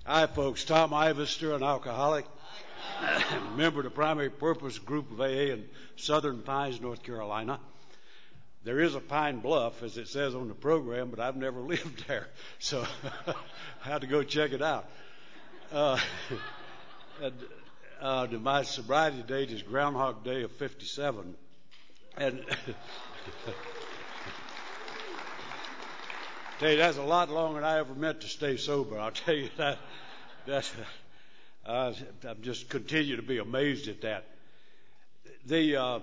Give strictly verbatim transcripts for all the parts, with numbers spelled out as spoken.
Hi, folks. Tom Ivester, an alcoholic, member of the Primary Purpose Group of A A in Southern Pines, North Carolina. There is a Pine Bluff, as it says on the program, but I've never lived there, so I had to go check it out. Uh, and, uh, my sobriety date is Groundhog Day of fifty-seven, and tell you, that's a lot longer than I ever meant to stay sober. I'll tell you that. That's, uh, I'm just continue to be amazed at that. The uh,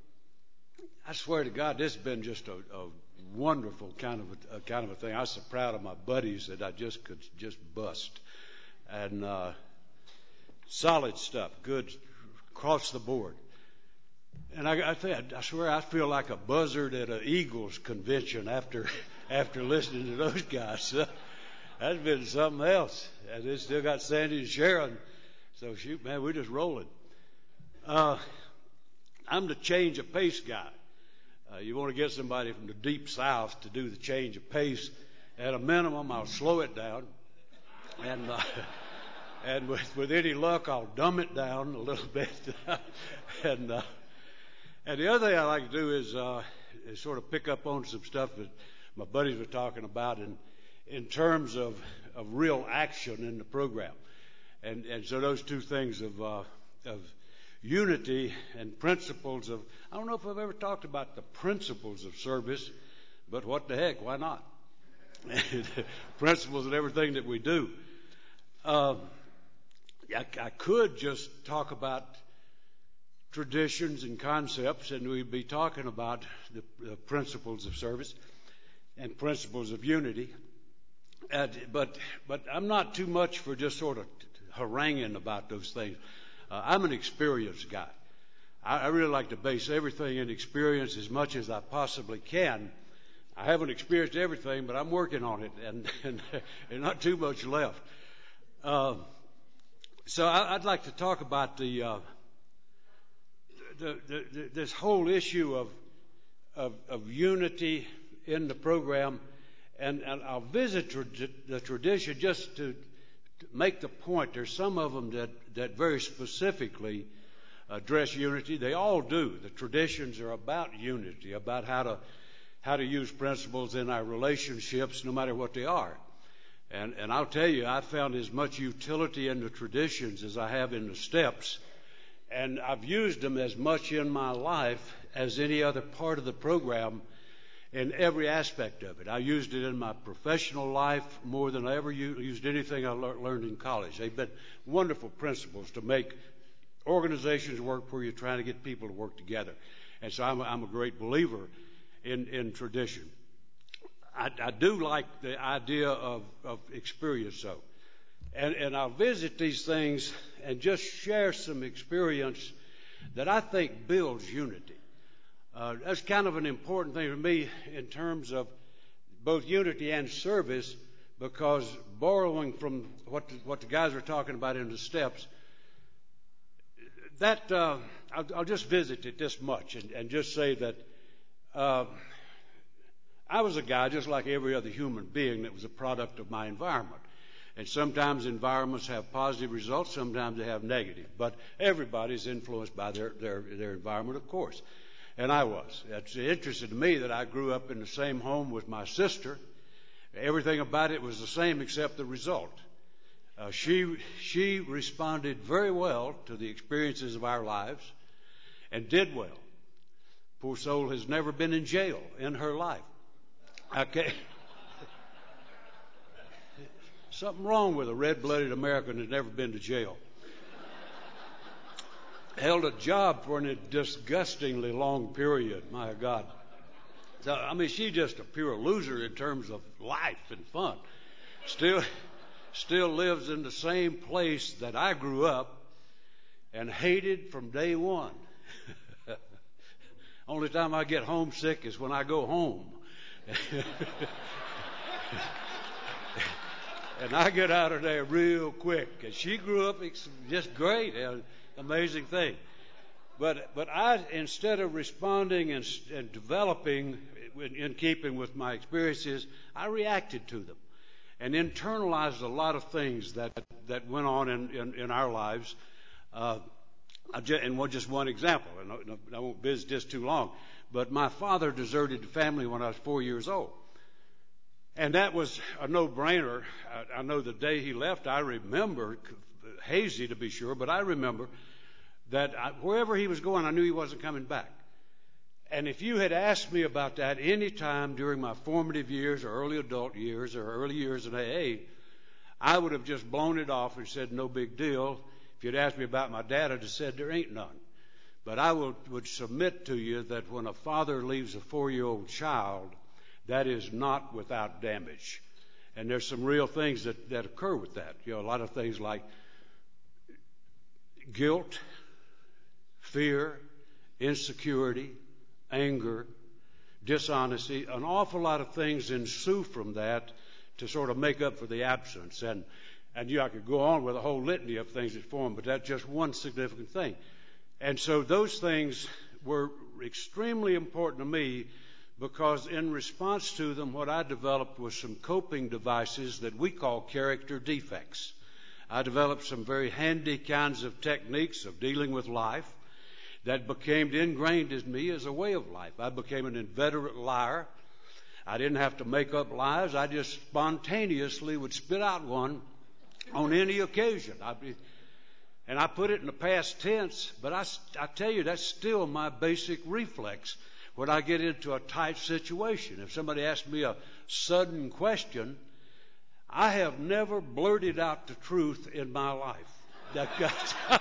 I swear to God, this has been just a, a wonderful kind of a, a kind of a thing. I was so proud of my buddies that I just could just bust, and uh, solid stuff, good across the board. And I, I, think, I swear I feel like a buzzard at an Eagles convention after after listening to those guys. That's been something else. And they still got Sandy and Sharon. So shoot, man, we're just rolling. Uh, I'm the change of pace guy. Uh, you want to get somebody from the deep south to do the change of pace. At a minimum, I'll slow it down. And uh, and with, with any luck, I'll dumb it down a little bit. and uh, and the other thing I like to do is, uh, is sort of pick up on some stuff that my buddies were talking about in, in terms of, of real action in the program. And, and so those two things of, uh, of unity and principles of, I don't know if I've ever talked about the principles of service, but what the heck, why not? Principles in everything that we do. Um, I, I could just talk about traditions and concepts, and we'd be talking about the, the principles of service and principles of unity. Uh, but but I'm not too much for just sort of haranguing about those things. Uh, I'm an experienced guy. I, I really like to base everything in experience as much as I possibly can. I haven't experienced everything, but I'm working on it, and and, and not too much left. Uh, so I, I'd like to talk about the, uh, the, the, the this whole issue of, of of unity in the program, and, and I'll visit tra- the tradition just to, to make the point. There's some of them that, that very specifically address unity. They all do. The traditions are about unity, about how to how to use principles in our relationships, no matter what they are. And and I'll tell you, I found as much utility in the traditions as I have in the steps, and I've used them as much in my life as any other part of the program. In every aspect of it. I used it in my professional life more than I ever used anything I learned in college. They've been wonderful principles to make organizations work where you're trying to get people to work together. And so I'm a, I'm a great believer in, in tradition. I, I do like the idea of, of experience, though. And, and I'll visit these things and just share some experience that I think builds unity. Uh, that's kind of an important thing for me in terms of both unity and service, because borrowing from what the, what the guys were talking about in the steps, that uh, I'll, I'll just visit it this much and, and just say that uh, I was a guy just like every other human being that was a product of my environment. And sometimes environments have positive results, sometimes they have negative. But everybody's influenced by their, their, their environment, of course. And I was. It's interesting to me that I grew up in the same home with my sister. Everything about it was the same except the result. Uh, she she responded very well to the experiences of our lives and did well. Poor soul has never been in jail in her life. Okay. Something wrong with a red-blooded American who's never been to jail. Held a job for a disgustingly long period, my God. So, I mean, she's just a pure loser in terms of life and fun. Still, still lives in the same place that I grew up and hated from day one. Only time I get homesick is when I go home. And I get out of there real quick. And she grew up just great. Amazing thing. But but I, instead of responding and, and developing in, in keeping with my experiences, I reacted to them. and internalized a lot of things that that went on in, in, in our lives. Uh, and one, just one example, and I won't visit this too long, but my father deserted the family when I was four years old. And that was a no-brainer. I, I know the day he left, I remember, hazy to be sure, but I remember that I, wherever he was going, I knew he wasn't coming back. And if you had asked me about that any time during my formative years or early adult years or early years in A A, I would have just blown it off and said, no big deal. If you'd asked me about my dad, I'd have said, there ain't none. But I would, would submit to you that when a father leaves a four-year-old child, that is not without damage. And there's some real things that, that occur with that. You know, a lot of things like guilt, fear, insecurity, anger, dishonesty. An awful lot of things ensue from that to sort of make up for the absence. And, and you know, I could go on with a whole litany of things that form, but that's just one significant thing. And so those things were extremely important to me, because in response to them, what I developed was some coping devices that we call character defects. I developed some very handy kinds of techniques of dealing with life that became ingrained in me as a way of life. I became an inveterate liar. I didn't have to make up lies. I just spontaneously would spit out one on any occasion. I, and I put it in the past tense, but I, I tell you, that's still my basic reflex when I get into a tight situation. If somebody asks me a sudden question, I have never blurted out the truth in my life.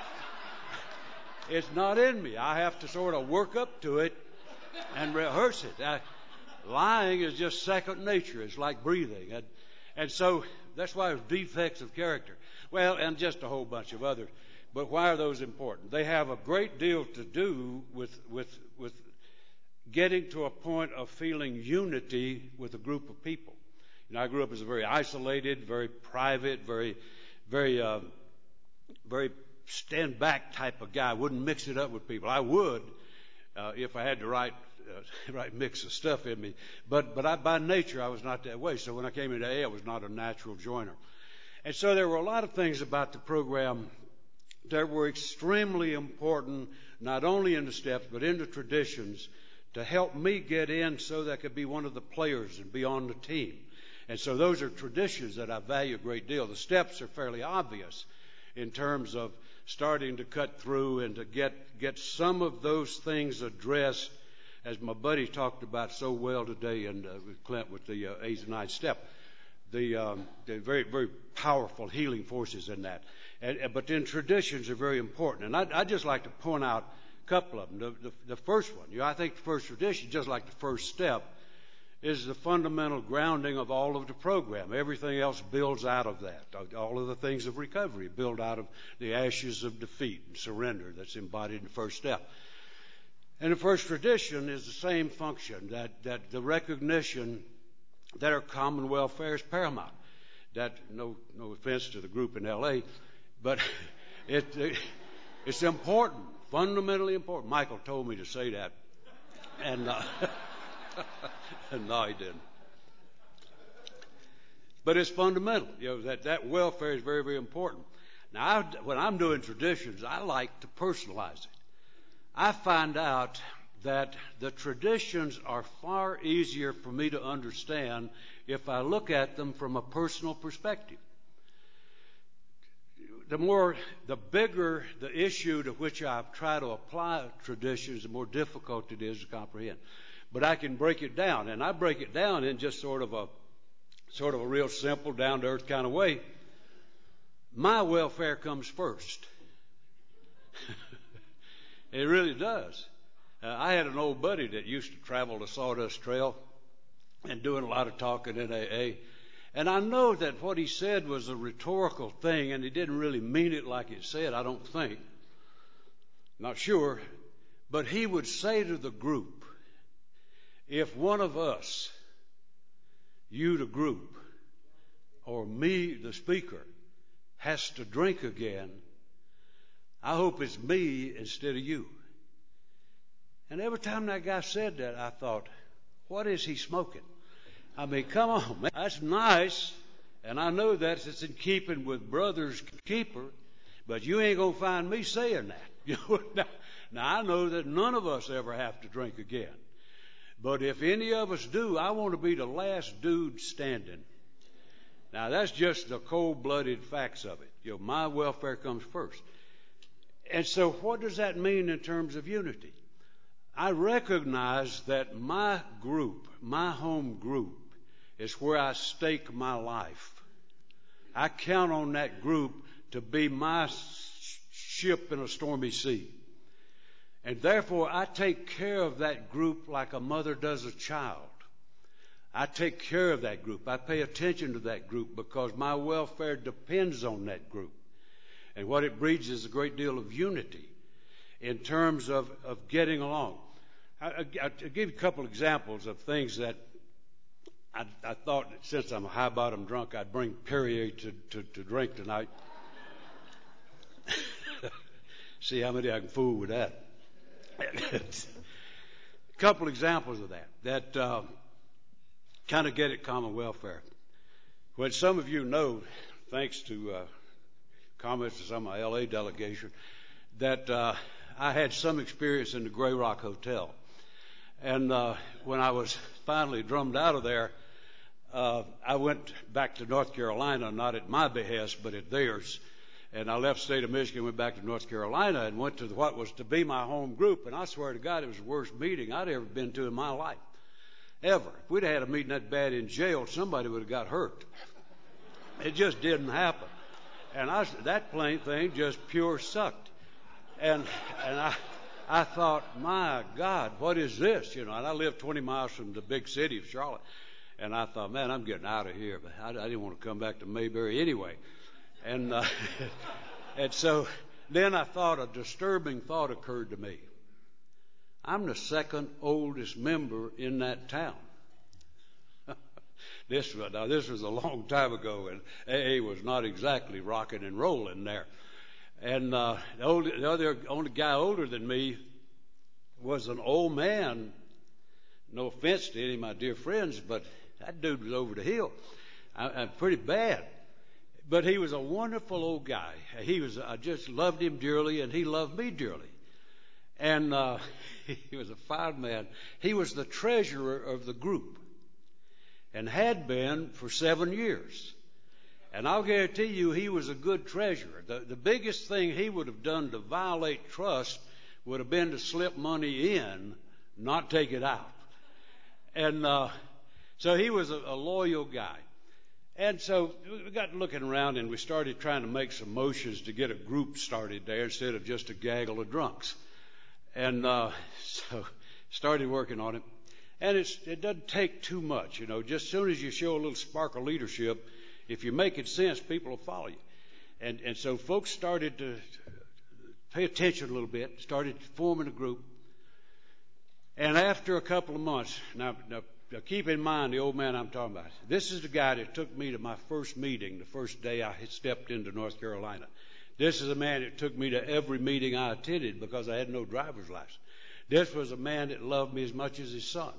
It's not in me. I have to sort of work up to it and rehearse it. I, lying is just second nature. It's like breathing. And, and so that's why it's defects of character. Well, and just a whole bunch of others. But why are those important? They have a great deal to do with, with, with getting to a point of feeling unity with a group of people. You know, I grew up as a very isolated, very private, very, very, uh, very stand back type of guy. I wouldn't mix it up with people. I would uh, if I had the right uh, right mix of stuff in me. But but I, by nature I was not that way. So when I came into A A, I was not a natural joiner. And so there were a lot of things about the program that were extremely important, not only in the steps but in the traditions, to help me get in so that I could be one of the players and be on the team. And so those are traditions that I value a great deal. The steps are fairly obvious in terms of starting to cut through and to get get some of those things addressed, as my buddy talked about so well today, and uh, with Clint with the uh, eighth and ninth step, the, um, the very very powerful healing forces in that. And, and, but then traditions are very important, and I'd, I'd just like to point out a couple of them. The, the, the first one, you know, I think the first tradition, just like the first step, is the fundamental grounding of all of the program. Everything else builds out of that. All of the things of recovery build out of the ashes of defeat and surrender that's embodied in the first step. And the first tradition is the same function, that, that the recognition that our common welfare is paramount. That, no, no offense to the group in L A, but it, it, it's important, fundamentally important. Michael told me to say that. And... Uh, No, he didn't. But it's fundamental. You know, that, that welfare is very, very important. Now, I, when I'm doing traditions, I like to personalize it. I find out that the traditions are far easier for me to understand if I look at them from a personal perspective. The more, the bigger the issue to which I try to apply traditions, the more difficult it is to comprehend. But I can break it down, and I break it down in just sort of a sort of a real simple, down-to-earth kind of way. My welfare comes first. It really does. Uh, I had an old buddy that used to travel the Sawdust Trail and doing a lot of talking in A A. And I know that what he said was a rhetorical thing, and he didn't really mean it like it said, I don't think. Not sure. But he would say to the group, if one of us, you the group, or me the speaker, has to drink again, I hope it's me instead of you. And every time that guy said that, I thought, what is he smoking? I mean, come on, man. That's nice And I know that it's in keeping with brother's keeper, but you ain't going to find me saying that. You know, now, now, I know that none of us ever have to drink again. But if any of us do, I want to be the last dude standing. Now, that's just the cold-blooded facts of it. You know, my welfare comes first. And so what does that mean in terms of unity? I recognize that my group, my home group, is where I stake my life. I count on that group to be my ship in a stormy sea. And therefore, I take care of that group like a mother does a child. I take care of that group. I pay attention to that group because my welfare depends on that group. And what it breeds is a great deal of unity in terms of, of getting along. I, I, I'll give you a couple examples of things that I, I thought, since I'm a high-bottom drunk, I'd bring Perrier to, to, to drink tonight. See how many I can fool with that. A couple examples of that, that uh, kind of get at common welfare. When some of you know, thanks to uh, comments to some of my L A delegation, that uh, I had some experience in the Grey Rock Hotel. And uh, when I was finally drummed out of there, uh, I went back to North Carolina, not at my behest, but at theirs. And I left the state of Michigan, went back to North Carolina, and went to what was to be my home group. And I swear to God, it was the worst meeting I'd ever been to in my life, ever. If we'd had a meeting that bad in jail, somebody would have got hurt. It just didn't happen. And I, that plain thing just pure sucked. And and I I thought, my God, what is this? You know, and I lived twenty miles from the big city of Charlotte. And I thought, man, I'm getting out of here. But I, I didn't want to come back to Mayberry anyway. And uh, and so then I thought, a disturbing thought occurred to me. I'm the second oldest member in that town. This was, now this was a long time ago, and A A was not exactly rocking and rolling there. And uh, the, old, the other only guy older than me was an old man. No offense to any of my dear friends, but that dude was over the hill. I, I'm pretty bad. But he was a wonderful old guy. He was, I just loved him dearly, and he loved me dearly. And uh, he was a fine man. He was the treasurer of the group and had been for seven years. And I'll guarantee you he was a good treasurer. The, the biggest thing he would have done to violate trust would have been to slip money in, not take it out. And uh, so he was a, a loyal guy. And so we got looking around, and we started trying to make some motions to get a group started there instead of just a gaggle of drunks. And uh, so started working on it. And it's, it doesn't take too much, you know. Just as soon as you show a little spark of leadership, if you're making sense, people will follow you. And, and so folks started to pay attention a little bit, started forming a group. And after a couple of months, now, now Now, keep in mind the old man I'm talking about. This is the guy that took me to my first meeting the first day I had stepped into North Carolina. This is a man that took me to every meeting I attended because I had no driver's license. This was a man that loved me as much as his son.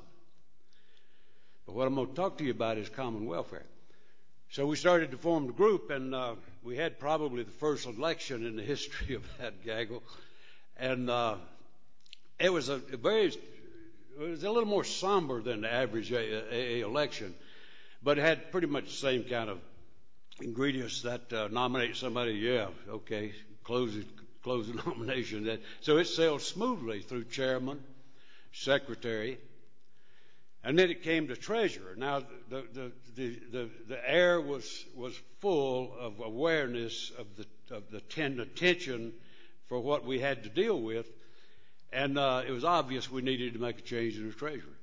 But what I'm going to talk to you about is common welfare. So we started to form the group, and uh, we had probably the first election in the history of that gaggle. And uh, it was a, a very... It was a little more somber than the average A A election, but it had pretty much the same kind of ingredients that uh, nominate somebody. Yeah, okay, close it, close the nomination. That, so it sailed smoothly through chairman, secretary, and then it came to treasurer. Now the the the the, the air was was full of awareness of the of the ten attention for what we had to deal with. And uh, it was obvious we needed to make a change in the treasury.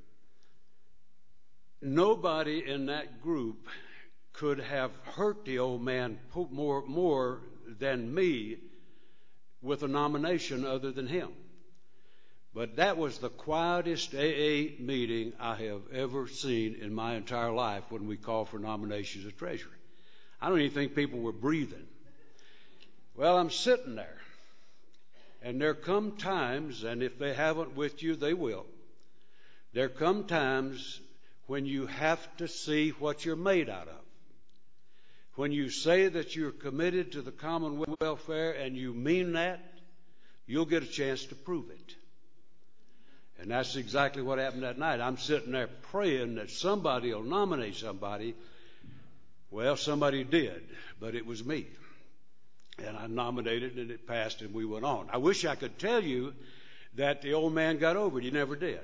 Nobody in that group could have hurt the old man more, more than me with a nomination other than him. But that was the quietest A A meeting I have ever seen in my entire life when we called for nominations of treasury. I don't even think people were breathing. Well, I'm sitting there. And there come times, and if they haven't with you, they will. There come times when you have to see what you're made out of. when you say that you're committed to the common welfare and you mean that, you'll get a chance to prove it. And that's exactly what happened that night. I'm sitting there praying that somebody will nominate somebody. Well, somebody did, but it was me. And I nominated, and it passed, and we went on. I wish I could tell you that the old man got over it. He never did.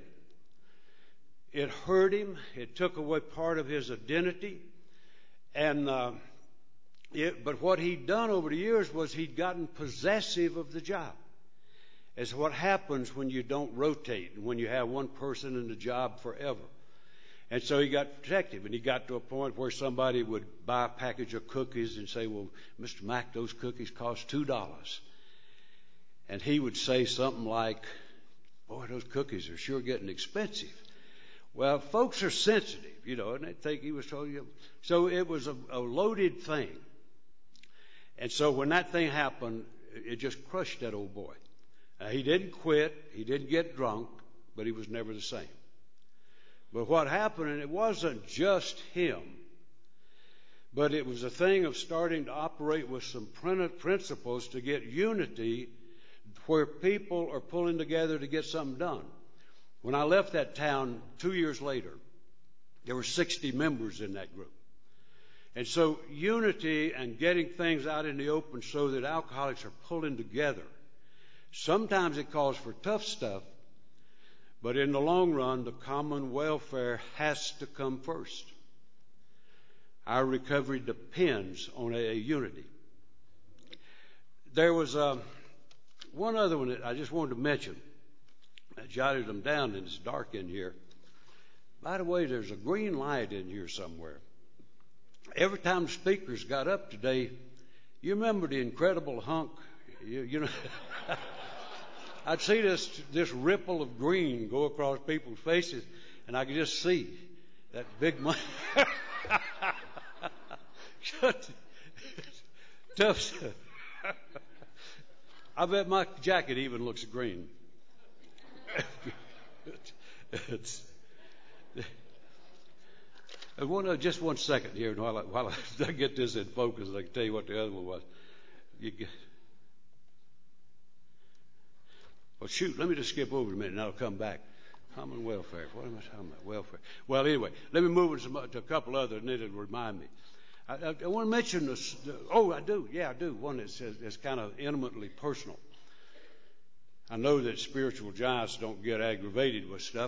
It hurt him. It took away part of his identity. And uh, it, but what he'd done over the years was he'd gotten possessive of the job. It's what happens when you don't rotate and when you have one person in the job forever. And so he got protective, and he got to a point where somebody would buy a package of cookies and say, well, Mister Mack, those cookies cost two dollars. And he would say something like, boy, those cookies are sure getting expensive. Well, folks are sensitive, you know, and they think he was told you. So it was a, a loaded thing. And so when that thing happened, it just crushed that old boy. Uh, he didn't quit. He didn't get drunk, but he was never the same. But what happened, and it wasn't just him, but it was a thing of starting to operate with some principles to get unity where people are pulling together to get something done. When I left that town two years later, there were sixty members in that group. And so unity and getting things out in the open so that alcoholics are pulling together. Sometimes it calls for tough stuff, but in the long run, the common welfare has to come first. Our recovery depends on a, a unity. There was uh, one other one that I just wanted to mention. I jotted them down, and it's dark in here. By the way, there's a green light in here somewhere. Every time the speakers got up today, you remember the Incredible Hulk? You, you know, I'd see this this ripple of green go across people's faces, and I could just see that big money. Tough stuff. I bet my jacket even looks green. it's, one, just one second here, while I, while I get this in focus, I can tell you what the other one was. You get, well, shoot, let me just skip over a minute, and I'll come back. Common welfare. What am I talking about? Welfare. Well, anyway, let me move on to, some, to a couple other, and it'll remind me. I, I, I want to mention this. Oh, I do. Yeah, I do. One that's, that's kind of intimately personal. I know that spiritual giants don't get aggravated with stuff,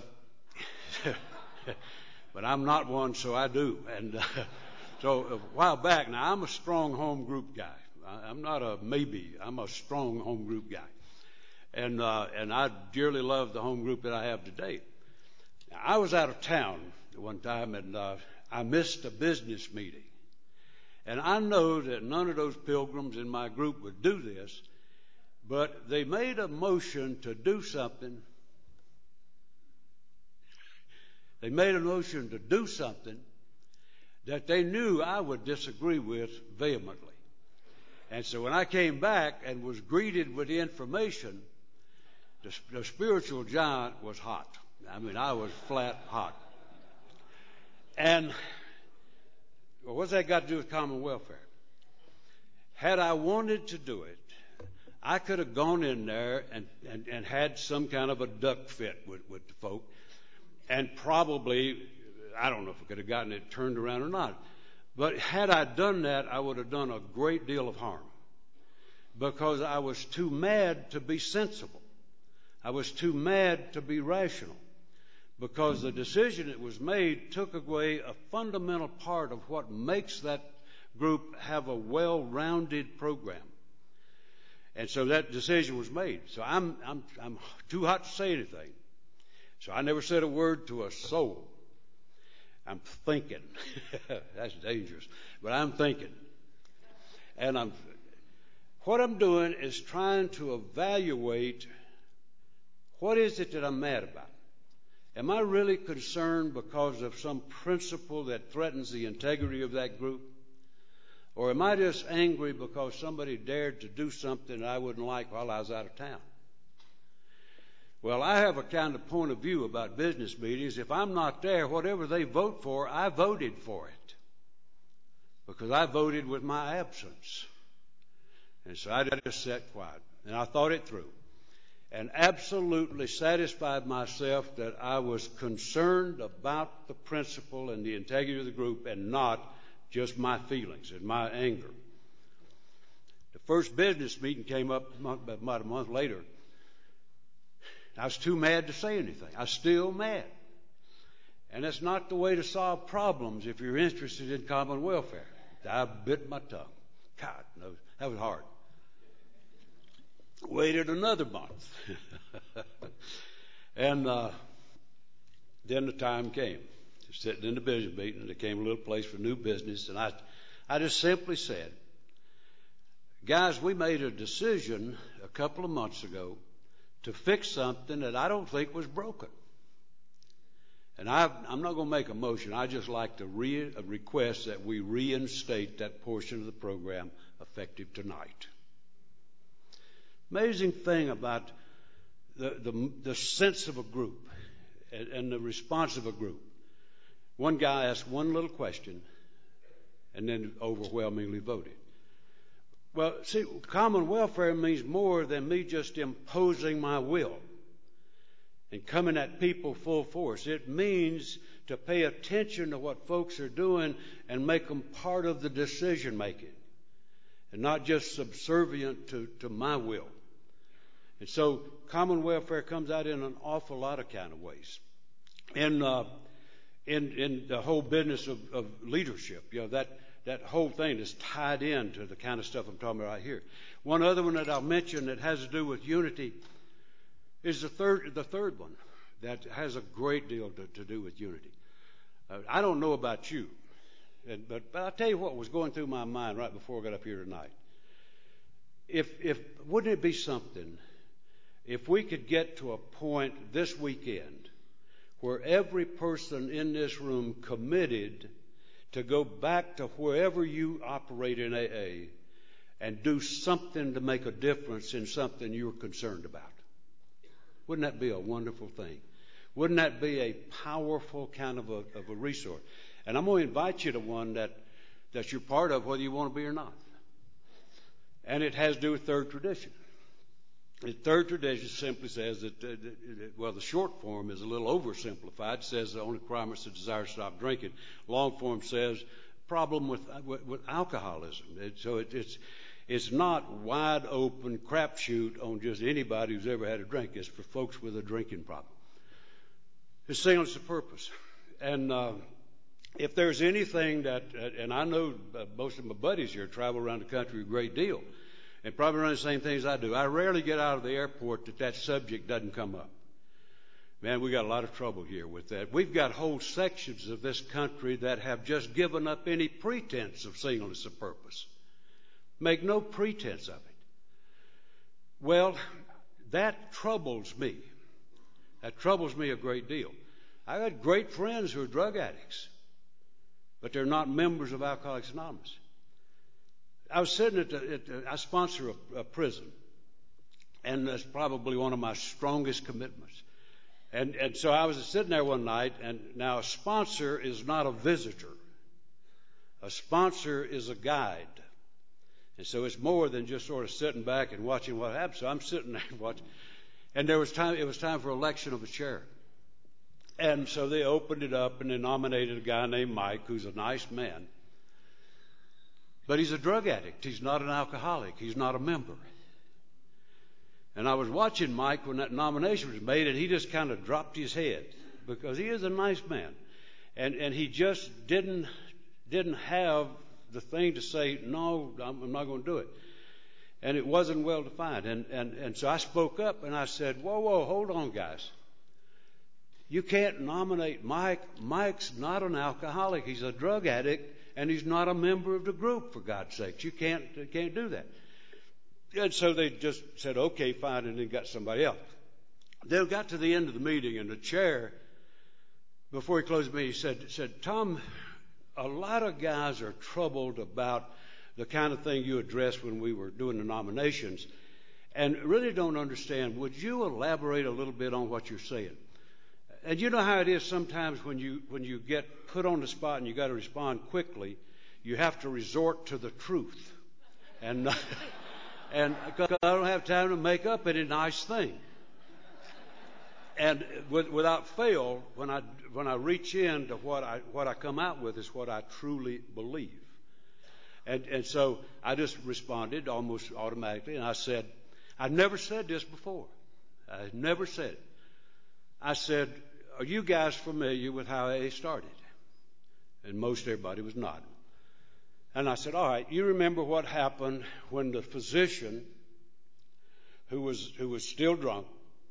but I'm not one, so I do. And uh, so a while back, now I'm a strong home group guy. I, I'm not a maybe. I'm a strong home group guy. And uh, and I dearly love the home group that I have today. Now, I was out of town one time, and uh, I missed a business meeting. And I know that none of those pilgrims in my group would do this, but they made a motion to do something. They made a motion to do something that they knew I would disagree with vehemently. And so when I came back and was greeted with the information, the, the spiritual giant was hot. I mean, I was flat hot. And well, what's that got to do with common welfare? Had I wanted to do it, I could have gone in there and, and, and had some kind of a duck fit with, with the folk, and probably, I don't know if I could have gotten it turned around or not. But had I done that, I would have done a great deal of harm, because I was too mad to be sensible. I was too mad to be rational, because the decision that was made took away a fundamental part of what makes that group have a well-rounded program. And so that decision was made. So I'm, I'm, I'm too hot to say anything. So I never said a word to a soul. I'm thinking. That's dangerous. But I'm thinking. And I'm, what I'm doing is trying to evaluate what is it that I'm mad about. Am I really concerned because of some principle that threatens the integrity of that group? Or am I just angry because somebody dared to do something I wouldn't like while I was out of town? Well, I have a kind of point of view about business meetings. If I'm not there, whatever they vote for, I voted for it. because I voted with my absence. And so I just sat quiet, and I thought it through, and absolutely satisfied myself that I was concerned about the principle and the integrity of the group and not just my feelings and my anger. The first business meeting came up about a month later. I was too mad to say anything. I was still mad. And that's not the way to solve problems if you're interested in common welfare. I bit my tongue. God knows, that was hard. Waited another month. and uh, then the time came. Sitting in the business meeting, and there came a little place for new business, and I, I just simply said, guys, we made a decision a couple of months ago to fix something that I don't think was broken. And I, I'm not going to make a motion. I just like to re- request that we reinstate that portion of the program effective tonight. Amazing thing about the, the, the sense of a group and, and the response of a group. One guy asked one little question and then overwhelmingly voted. Well, see, common welfare means more than me just imposing my will and coming at people full force. It means to pay attention to what folks are doing and make them part of the decision making and not just subservient to, to my will. And so common welfare comes out in an awful lot of kind of ways. And uh, in, in the whole business of, of leadership, you know, that That whole thing is tied into the kind of stuff I'm talking about right here. One other one that I'll mention that has to do with unity is the third, the third one that has a great deal to, to do with unity. Uh, I don't know about you, and, but, but I'll tell you what was going through my mind right before I got up here tonight. If, if wouldn't it be something if we could get to a point this weekend where every person in this room committed to go back to wherever you operate in A A and do something to make a difference in something you're concerned about. Wouldn't that be a wonderful thing? Wouldn't that be a powerful kind of a, of a resource? And I'm going to invite you to one that, that you're part of, whether you want to be or not. And it has to do with third tradition. The third tradition simply says that, uh, well, the short form is a little oversimplified. It says the only requirement is the desire to stop drinking. Long form says problem with with, with alcoholism. It, so it, it's it's not wide open crapshoot on just anybody who's ever had a drink. It's for folks with a drinking problem. It's singleness of purpose. And uh, if there's anything that, and I know most of my buddies here travel around the country a great deal, and probably run the same things I do. I rarely get out of the airport that that subject doesn't come up. Man, we got a lot of trouble here with that. We've got whole sections of this country that have just given up any pretense of singleness of purpose. Make no pretense of it. Well, that troubles me. That troubles me a great deal. I got great friends who are drug addicts, but they're not members of Alcoholics Anonymous. I was sitting at the, at the I sponsor a, a prison, and that's probably one of my strongest commitments. And, and so I was sitting there one night, and now a sponsor is not a visitor. A sponsor is a guide. And so it's more than just sort of sitting back and watching what happens. So I'm sitting there watching. And there was time, it was time for election of a chair. And so they opened it up, and they nominated a guy named Mike, who's a nice man. But he's a drug addict. He's not an alcoholic. He's not a member. And I was watching Mike when that nomination was made, and he just kind of dropped his head because he is a nice man. And and he just didn't didn't have the thing to say, no, I'm not going to do it. And it wasn't well defined. And, and, and so I spoke up, and I said, whoa, whoa, hold on, guys. You can't nominate Mike. Mike's not an alcoholic. He's a drug addict. And he's not a member of the group, for God's sakes. You can't, you can't do that. And so they just said, okay, fine, and then got somebody else. They got to the end of the meeting, and the chair, before he closed the meeting, said, said, Tom, a lot of guys are troubled about the kind of thing you addressed when we were doing the nominations and really don't understand. Would you elaborate a little bit on what you're saying? And you know how it is sometimes when you when you get put on the spot and you got to respond quickly, you have to resort to the truth. And, and I don't have time to make up any nice thing. And with, without fail, when I, when I reach into what I, what I come out with is what I truly believe. And, and so I just responded almost automatically, and I said, I'd never said this before. I had never said it. I said, are you guys familiar with how A A started? And most everybody was nodding. And I said, all right, you remember what happened when the physician, who was, who was still drunk,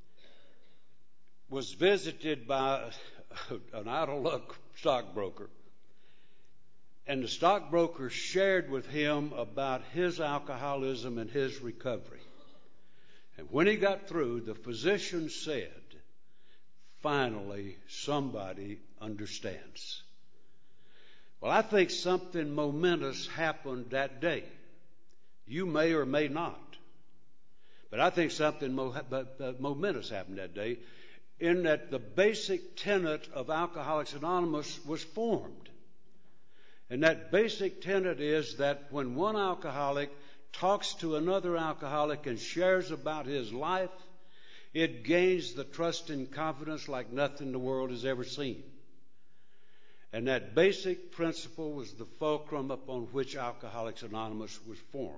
was visited by an out-of-luck stockbroker. And the stockbroker shared with him about his alcoholism and his recovery. And when he got through, the physician said, finally, somebody understands. Well, I think something momentous happened that day. You may or may not. But I think something mo- momentous happened that day in that the basic tenet of Alcoholics Anonymous was formed. And that basic tenet is that when one alcoholic talks to another alcoholic and shares about his life, it gains the trust and confidence like nothing the world has ever seen. And that basic principle was the fulcrum upon which Alcoholics Anonymous was formed.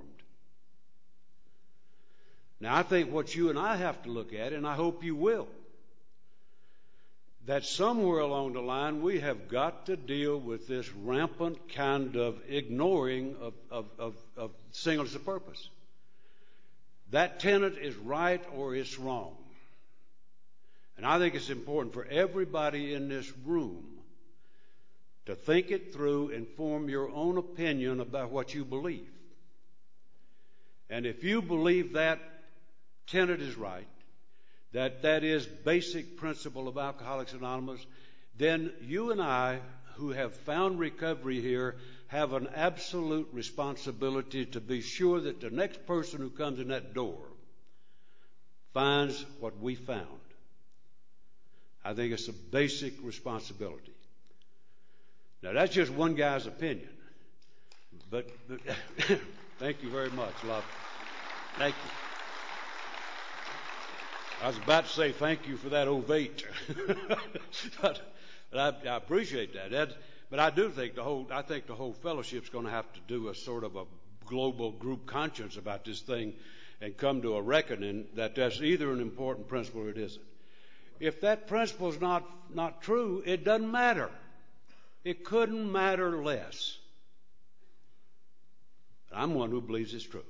Now, I think what you and I have to look at, and I hope you will, that somewhere along the line we have got to deal with this rampant kind of ignoring of, of, of, of singleness of purpose. That tenet is right or it's wrong. And I think it's important for everybody in this room to think it through and form your own opinion about what you believe. And if you believe that tenet is right, that that is basic principle of Alcoholics Anonymous, then you and I, who have found recovery here, have an absolute responsibility to be sure that the next person who comes in that door finds what we found. I think it's a basic responsibility. Now, that's just one guy's opinion. But, but thank you very much, love. Thank you. I was about to say thank you for that ovate. but, but I, I appreciate that. that. But I do think the whole, I think the whole fellowship's going to have to do a sort of a global group conscience about this thing and come to a reckoning that that's either an important principle or it isn't. If that principle is not, not true, it doesn't matter. It couldn't matter less. I'm one who believes it's true.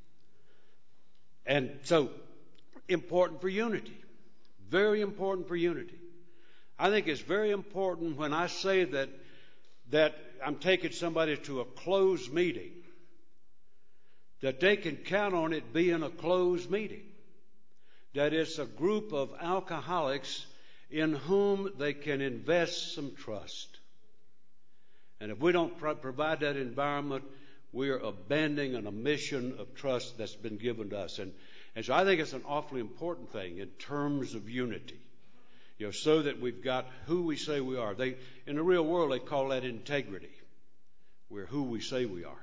And so, important for unity. Very important for unity. I think it's very important when I say that, that I'm taking somebody to a closed meeting, that they can count on it being a closed meeting. That it's a group of alcoholics in whom they can invest some trust. And if we don't pro- provide that environment, we are abandoning a mission of trust that's been given to us. And, and so I think it's an awfully important thing in terms of unity. You know, so that we've got who we say we are. They, in the real world, they call that integrity. We're who we say we are.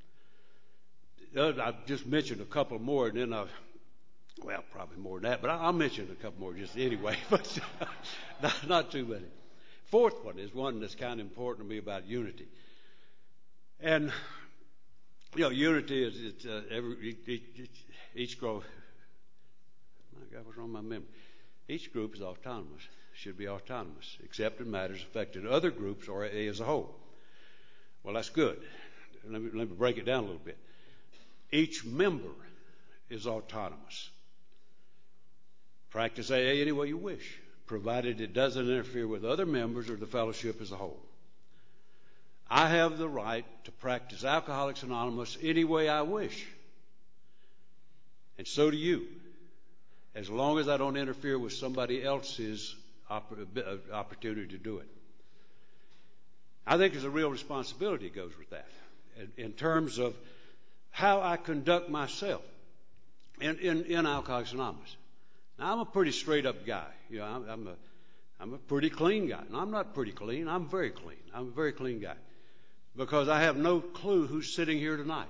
I've just mentioned a couple more, and then I've, well, probably more than that, but I'll mention a couple more just anyway, but not, not too many. Fourth one is one that's kind of important to me about unity. And, you know, unity is, it's, uh, every, each, each, each group, my God, what's wrong with my memory? Each group is autonomous, should be autonomous, except in matters affecting other groups or A A as a whole. Well, that's good. Let me, let me break it down a little bit. Each member is autonomous. Practice A A any way you wish, provided it doesn't interfere with other members or the fellowship as a whole. I have the right to practice Alcoholics Anonymous any way I wish. And so do you, as long as I don't interfere with somebody else's opportunity to do it. I think there's a real responsibility that goes with that in, in terms of how I conduct myself in, in, in Alcoholics Anonymous. Now, I'm a pretty straight-up guy. You know, I'm, I'm a I'm a pretty clean guy. No, I'm not pretty clean. I'm very clean. I'm a very clean guy. because I have no clue who's sitting here tonight.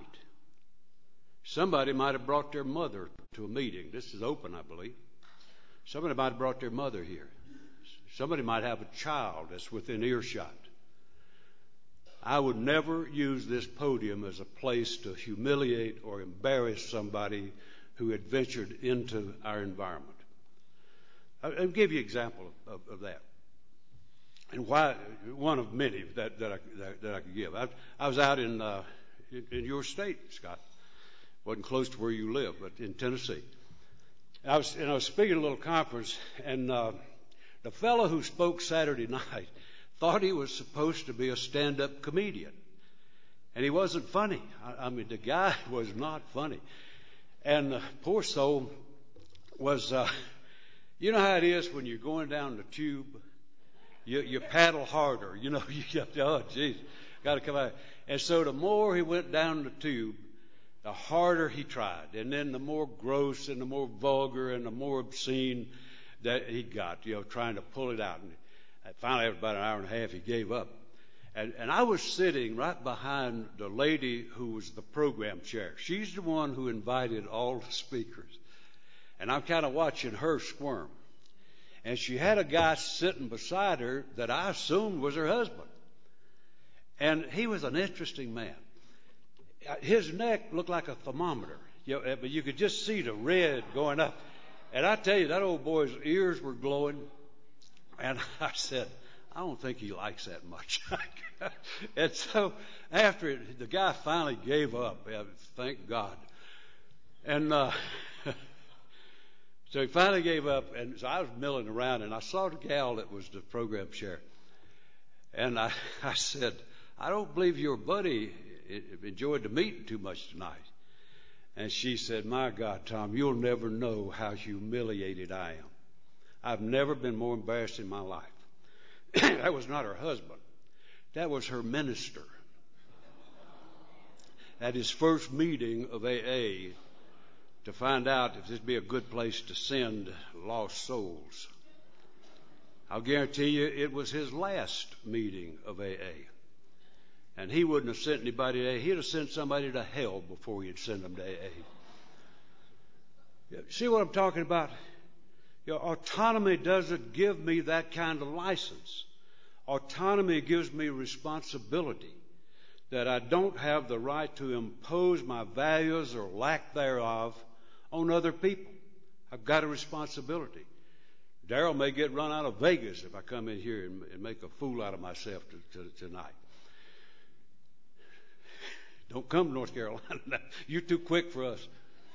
Somebody might have brought their mother to a meeting. This is open, I believe. Somebody might have brought their mother here. Somebody might have a child that's within earshot. I would never use this podium as a place to humiliate or embarrass somebody who had ventured into our environment. I'll give you an example of, of, of that. And why, one of many that, that, I, that, that I could give. I, I was out in, uh, in, in your state, Scott. Wasn't close to where you live, but in Tennessee. And I was, and I was speaking at a little conference, and uh, the fellow who spoke Saturday night thought he was supposed to be a stand-up comedian. And he wasn't funny. I, I mean, the guy was not funny. And the poor soul was, uh, you know how it is when you're going down the tube? You, you paddle harder. You know, you got to, oh, geez, got to come out. And so the more he went down the tube, the harder he tried. And then the more gross and the more vulgar and the more obscene that he got, you know, trying to pull it out. And finally, after about an hour and a half, he gave up. And, and I was sitting right behind the lady who was the program chair. She's the one who invited all the speakers. And I'm kind of watching her squirm. And she had a guy sitting beside her that I assumed was her husband. And he was an interesting man. His neck looked like a thermometer, you know, but you could just see the red going up. And I tell you, that old boy's ears were glowing. And I said, I don't think he likes that much. And so after it, the guy finally gave up. Thank God. And uh, so he finally gave up. And so I was milling around, and I saw the gal that was the program chair. And I, I said, I don't believe your buddy enjoyed the meeting too much tonight. And she said, my God, Tom, you'll never know how humiliated I am. I've never been more embarrassed in my life. That was not her husband. That was her minister. At his first meeting of A A to find out if this would be a good place to send lost souls. I'll guarantee you it was his last meeting of A A. And he wouldn't have sent anybody to A A. He'd have sent somebody to hell before he'd send them to A A. See what I'm talking about? You know, autonomy doesn't give me that kind of license. Autonomy gives me responsibility that I don't have the right to impose my values or lack thereof on other people. I've got a responsibility. Darrell may get run out of Vegas if I come in here and, and make a fool out of myself to, to, tonight. Don't come to North Carolina. You're too quick for us.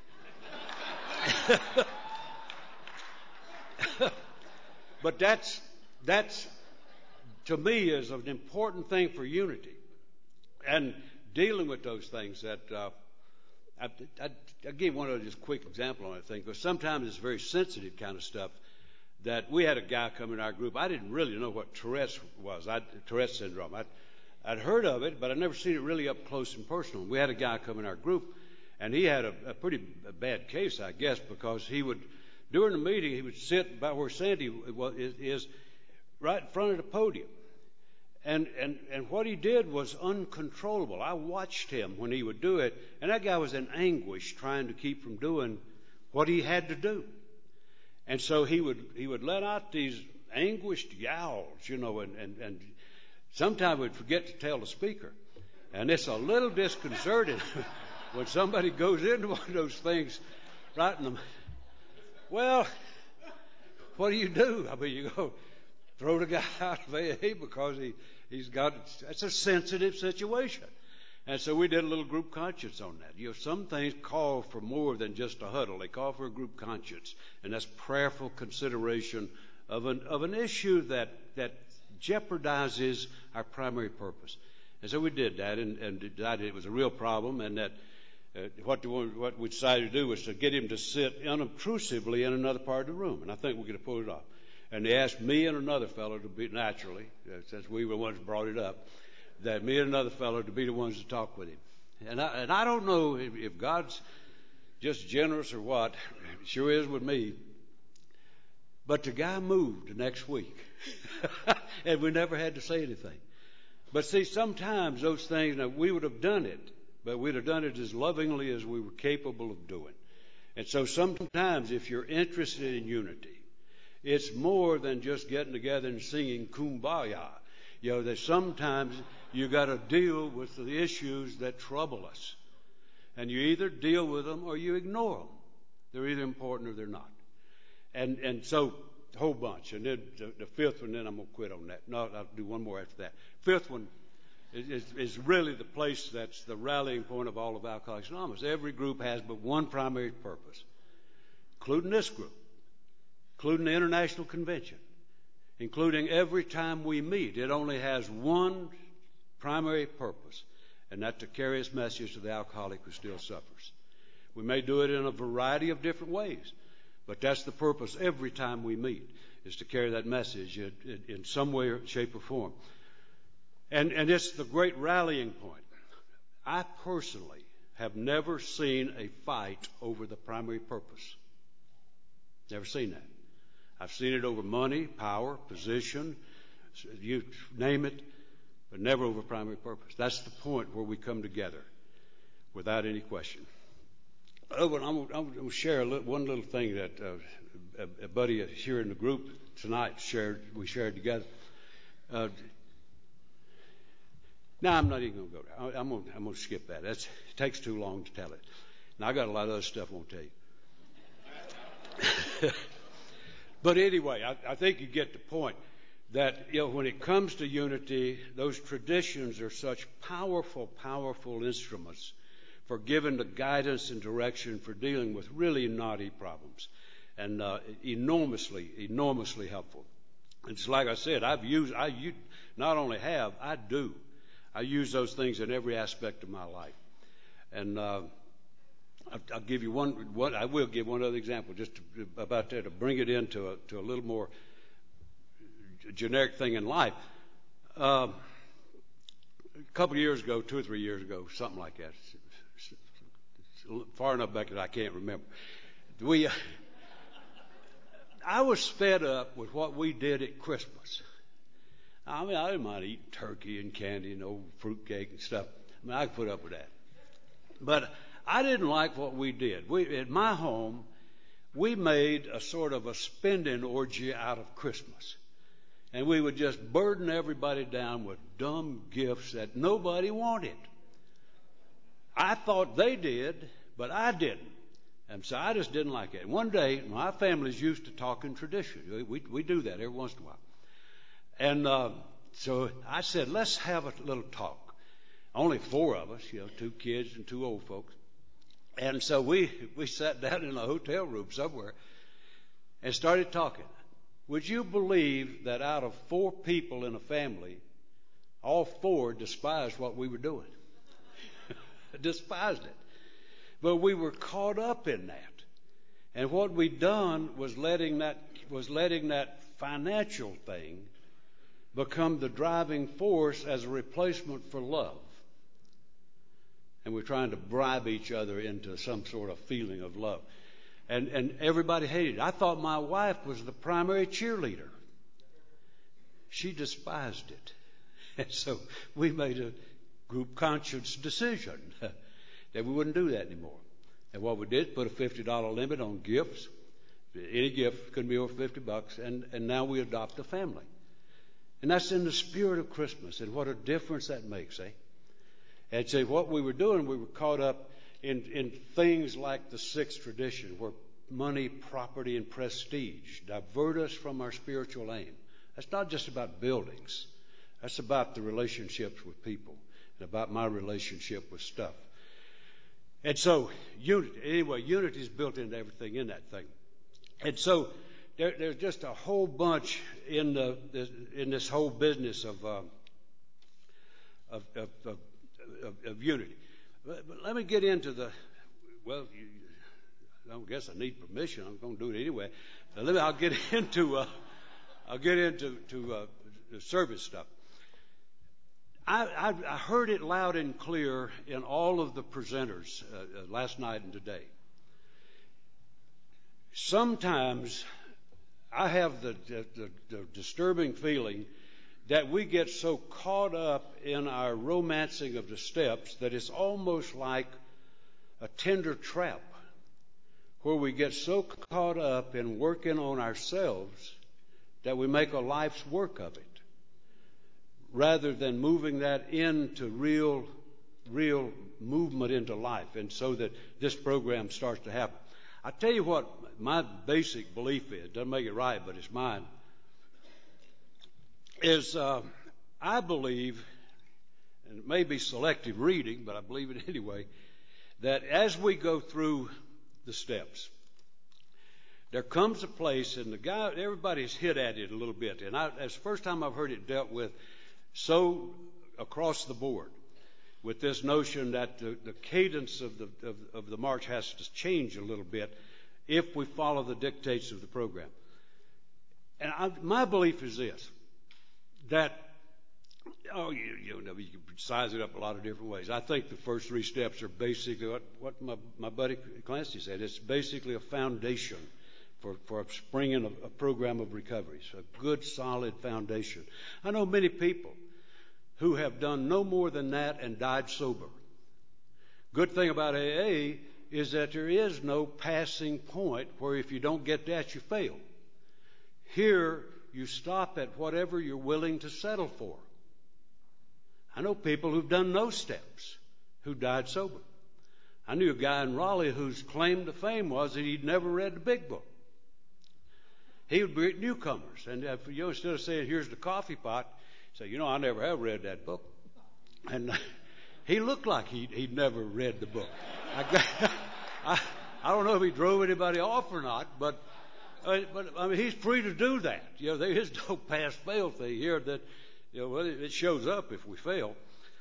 But that's, that's, to me, is an important thing for unity. And dealing with those things that, uh, I, I, I gave one of just quick example on that thing, because sometimes it's very sensitive kind of stuff. That we had a guy come in our group. I didn't really know what Tourette's was, I, Tourette's syndrome. I'd, I'd heard of it, but I'd never seen it really up close and personal. We had a guy come in our group, and he had a, a pretty bad case, I guess, because he would, during the meeting, he would sit about where Sandy was, is, right in front of the podium. And, and, and what he did was uncontrollable. I watched him when he would do it, and that guy was in anguish trying to keep from doing what he had to do. And so he would he would let out these anguished yowls, you know, and, and, and sometimes we'd forget to tell the speaker. And it's a little disconcerting when somebody goes into one of those things right in the, well, what do you do? I mean, you go throw the guy out of A A because he, he's got, it's a sensitive situation. And so we did a little group conscience on that. You know, some things call for more than just a huddle. They call for a group conscience. And that's prayerful consideration of an, of an issue that, that jeopardizes our primary purpose. And so we did that, and, and decided it was a real problem, and that uh, what, the, what we decided to do was to get him to sit unobtrusively in another part of the room. And I think we're going to pull it off. And they asked me and another fellow to be, naturally, uh, since we were the ones who brought it up, that me and another fellow to be the ones to talk with him. And I, and I don't know if, if God's just generous or what. It sure is with me. But the guy moved the next week. And we never had to say anything. But see, sometimes those things, now we would have done it, but we'd have done it as lovingly as we were capable of doing. And so sometimes if you're interested in unity, it's more than just getting together and singing Kumbaya. You know, that sometimes you got to deal with the issues that trouble us. And you either deal with them or you ignore them. They're either important or they're not. And and so, a whole bunch. And then the, the fifth one, then I'm going to quit on that. No, I'll do one more after that. Fifth one is, is, is really the place that's the rallying point of all of Alcoholics Anonymous. Every group has but one primary purpose, including this group, including the International Convention, including every time we meet. It only has one primary purpose, and that's to carry its message to the alcoholic who still suffers. We may do it in a variety of different ways, but that's the purpose every time we meet, is to carry that message in, in, in some way, shape, or form. And, and it's the great rallying point. I personally have never seen a fight over the primary purpose. Never seen that. I've seen it over money, power, position, you name it, but never over primary purpose. That's the point where we come together without any question. Oh, but I'm, I'm going to share a little, one little thing that uh, a, a buddy here in the group tonight shared. We shared together. Uh, now I'm not even going to go there. I'm going, I'm going to skip that. That's, it takes too long to tell it. Now I got a lot of other stuff I want to tell you. But anyway, I, I think you get the point that, you know, when it comes to unity, those traditions are such powerful, powerful instruments for giving the guidance and direction for dealing with really knotty problems, and uh, enormously, enormously helpful. It's like I said, I've used, I you, not only have, I do. I use those things in every aspect of my life. And uh, I'll, I'll give you one, one, I will give one other example just to, about that to bring it into a, to a little more generic thing in life. Uh, a couple of years ago, two or three years ago, something like that, far enough back that I can't remember. We, uh, I was fed up with what we did at Christmas. I mean, I didn't mind eating turkey and candy and old fruitcake and stuff. I mean, I could put up with that. But I didn't like what we did. We, at my home, we made a sort of a spending orgy out of Christmas. And we would just burden everybody down with dumb gifts that nobody wanted. I thought they did, but I didn't. And so I just didn't like it. And one day, my family's used to talking tradition. We, we, we do that every once in a while. And uh, so I said, let's have a little talk. Only four of us, you know, two kids and two old folks. And so we, we sat down in a hotel room somewhere and started talking. Would you believe that out of four people in a family, all four despised what we were doing? Despised it. But we were caught up in that. And what we'd done was letting that was letting that financial thing become the driving force as a replacement for love. And we're trying to bribe each other into some sort of feeling of love. And and everybody hated it. I thought my wife was the primary cheerleader. She despised it. And so we made a group conscience decision that we wouldn't do that anymore. And what we did, put a fifty dollars limit on gifts. Any gift couldn't be over fifty bucks. And, and now we adopt a family. And that's in the spirit of Christmas. And what a difference that makes, eh? And so what we were doing, we were caught up in, in things like the sixth tradition, where money, property, and prestige divert us from our spiritual aim. That's not just about buildings. That's about the relationships with people and about my relationship with stuff. And so, unity, anyway, unity is built into everything in that thing. And so, there, there's just a whole bunch in the this, in this whole business of uh, of, of, of, of, of unity. But, but let me get into the. Well, you, I don't guess I need permission. I'm going to do it anyway. Now, let me. I'll get into. Uh, I'll get into to uh, the service stuff. I, I, I heard it loud and clear in all of the presenters uh, uh, last night and today. Sometimes I have the, the, the, the disturbing feeling that we get so caught up in our romancing of the steps that it's almost like a tender trap, where we get so caught up in working on ourselves that we make a life's work of it, rather than moving that into real, real movement into life, and so that this program starts to happen. I tell you what my basic belief is, doesn't make it right, but it's mine, is uh, I believe, and it may be selective reading, but I believe it anyway, that as we go through the steps, there comes a place, and the guy, everybody's hit at it a little bit, and I, it's the first time I've heard it dealt with so across the board, with this notion that the, the cadence of the of, of the march has to change a little bit if we follow the dictates of the program. And I, my belief is this, that, oh, you, you know, you can size it up a lot of different ways. I think the first three steps are basically what, what my, my buddy Clancy said. It's basically a foundation for, for springing a, a program of recovery. So a good, solid foundation. I know many people who have done no more than that and died sober. Good thing about A A is that there is no passing point where if you don't get that, you fail. Here, you stop at whatever you're willing to settle for. I know people who've done no steps who died sober. I knew a guy in Raleigh whose claim to fame was that he'd never read the big book. He would greet newcomers, and if, you know, instead of saying, here's the coffee pot, say, you know, I never have read that book. And he looked like he'd, he'd never read the book. I, I, I don't know if he drove anybody off or not, but, uh, but I mean, he's free to do that. You know, there is no pass-fail thing here that, you know, well, it shows up if we fail.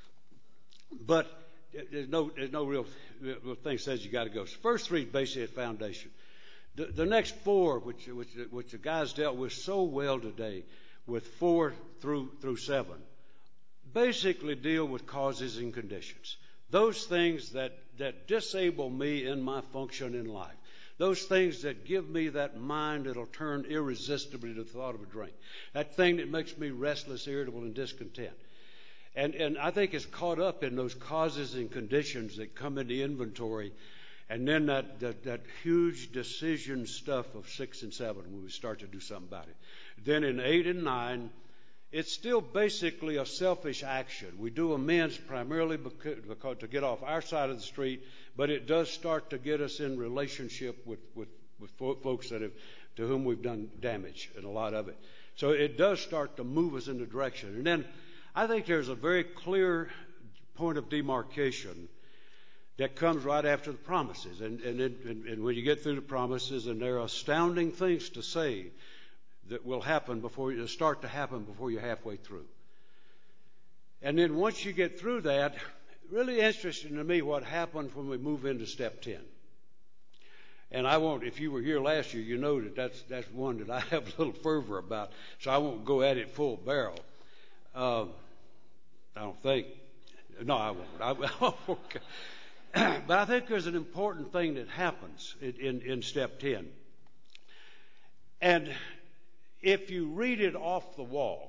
But there's no, there's no real, real thing that says you got to go. So first three is basically a foundation. The, the next four, which, which, which the guys dealt with so well today, with four through through seven, basically deal with causes and conditions. Those things that, that disable me in my function in life. Those things that give me that mind that'll turn irresistibly to the thought of a drink. That thing that makes me restless, irritable, and discontent. And, and I think it's caught up in those causes and conditions that come into inventory. And then that, that, that huge decision stuff of six and seven when we start to do something about it. Then in eight and nine, it's still basically a selfish action. We do amends primarily because, because to get off our side of the street, but it does start to get us in relationship with, with, with folks that have, to whom we've done damage, and a lot of it. So it does start to move us in the direction. And then I think there's a very clear point of demarcation that comes right after the promises. And, and, and, and when you get through the promises, and there are astounding things to say that will happen before you start to happen before you're halfway through. And then once you get through that, really interesting to me what happens when we move into step ten. And I won't, if you were here last year, you know that that's, that's one that I have a little fervor about, so I won't go at it full barrel. Uh, I don't think. No, I won't. I, I won't. But I think there's an important thing that happens in, in, in step ten. And if you read it off the wall,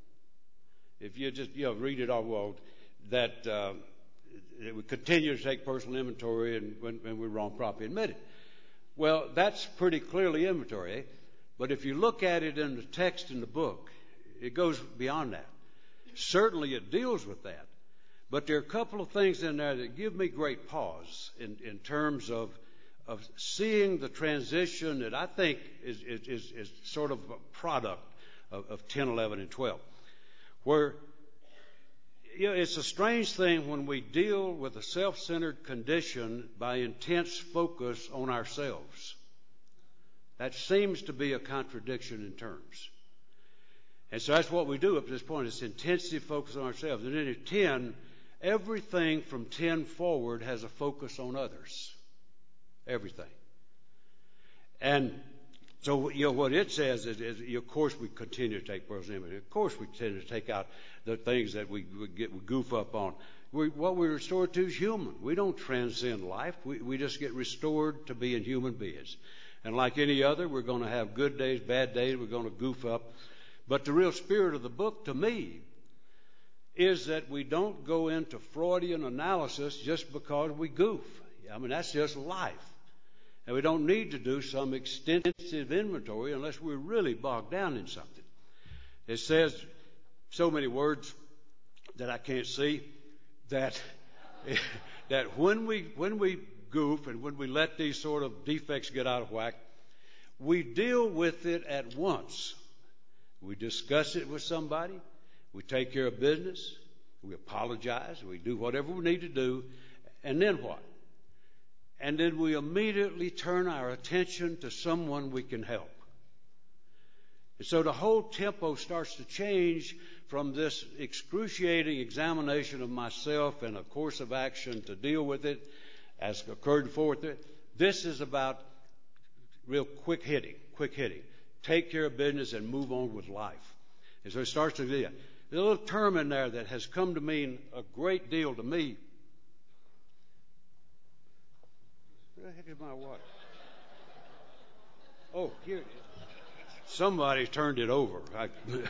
if you just, you know, read it off the wall, that uh, it would continue to take personal inventory, and when, when we're wrong, properly admit it. Well, that's pretty clearly inventory. Eh? But if you look at it in the text in the book, it goes beyond that. Certainly it deals with that. But there are a couple of things in there that give me great pause in, in terms of, of seeing the transition that I think is, is, is sort of a product of, of ten, eleven, and twelve. Where, you know, it's a strange thing when we deal with a self-centered condition by intense focus on ourselves. That seems to be a contradiction in terms. And so that's what we do up to this point. It's intensive focus on ourselves. And then at ten, everything from ten forward has a focus on others. Everything. And so, you know, what it says is, is of course, we continue to take personal inventory. Of course, we continue to take out the things that we, we get we goof up on. We, what we're restored to is human. We don't transcend life. We, we just get restored to being human beings. And like any other, we're going to have good days, bad days. We're going to goof up. But the real spirit of the book, to me, is that we don't go into Freudian analysis just because we goof. I mean, that's just life. And we don't need to do some extensive inventory unless we're really bogged down in something. It says so many words that I can't see that that when we when we goof and when we let these sort of defects get out of whack, we deal with it at once. We discuss it with somebody. We take care of business. We apologize. We do whatever we need to do. And then what? And then we immediately turn our attention to someone we can help. And so the whole tempo starts to change from this excruciating examination of myself and a course of action to deal with it as occurred before. This is about real quick hitting, quick hitting. Take care of business and move on with life. And so it starts to do that. There's a little term in there that has come to mean a great deal to me. Where the heck is my water? Oh, here it is. Somebody turned it over. I,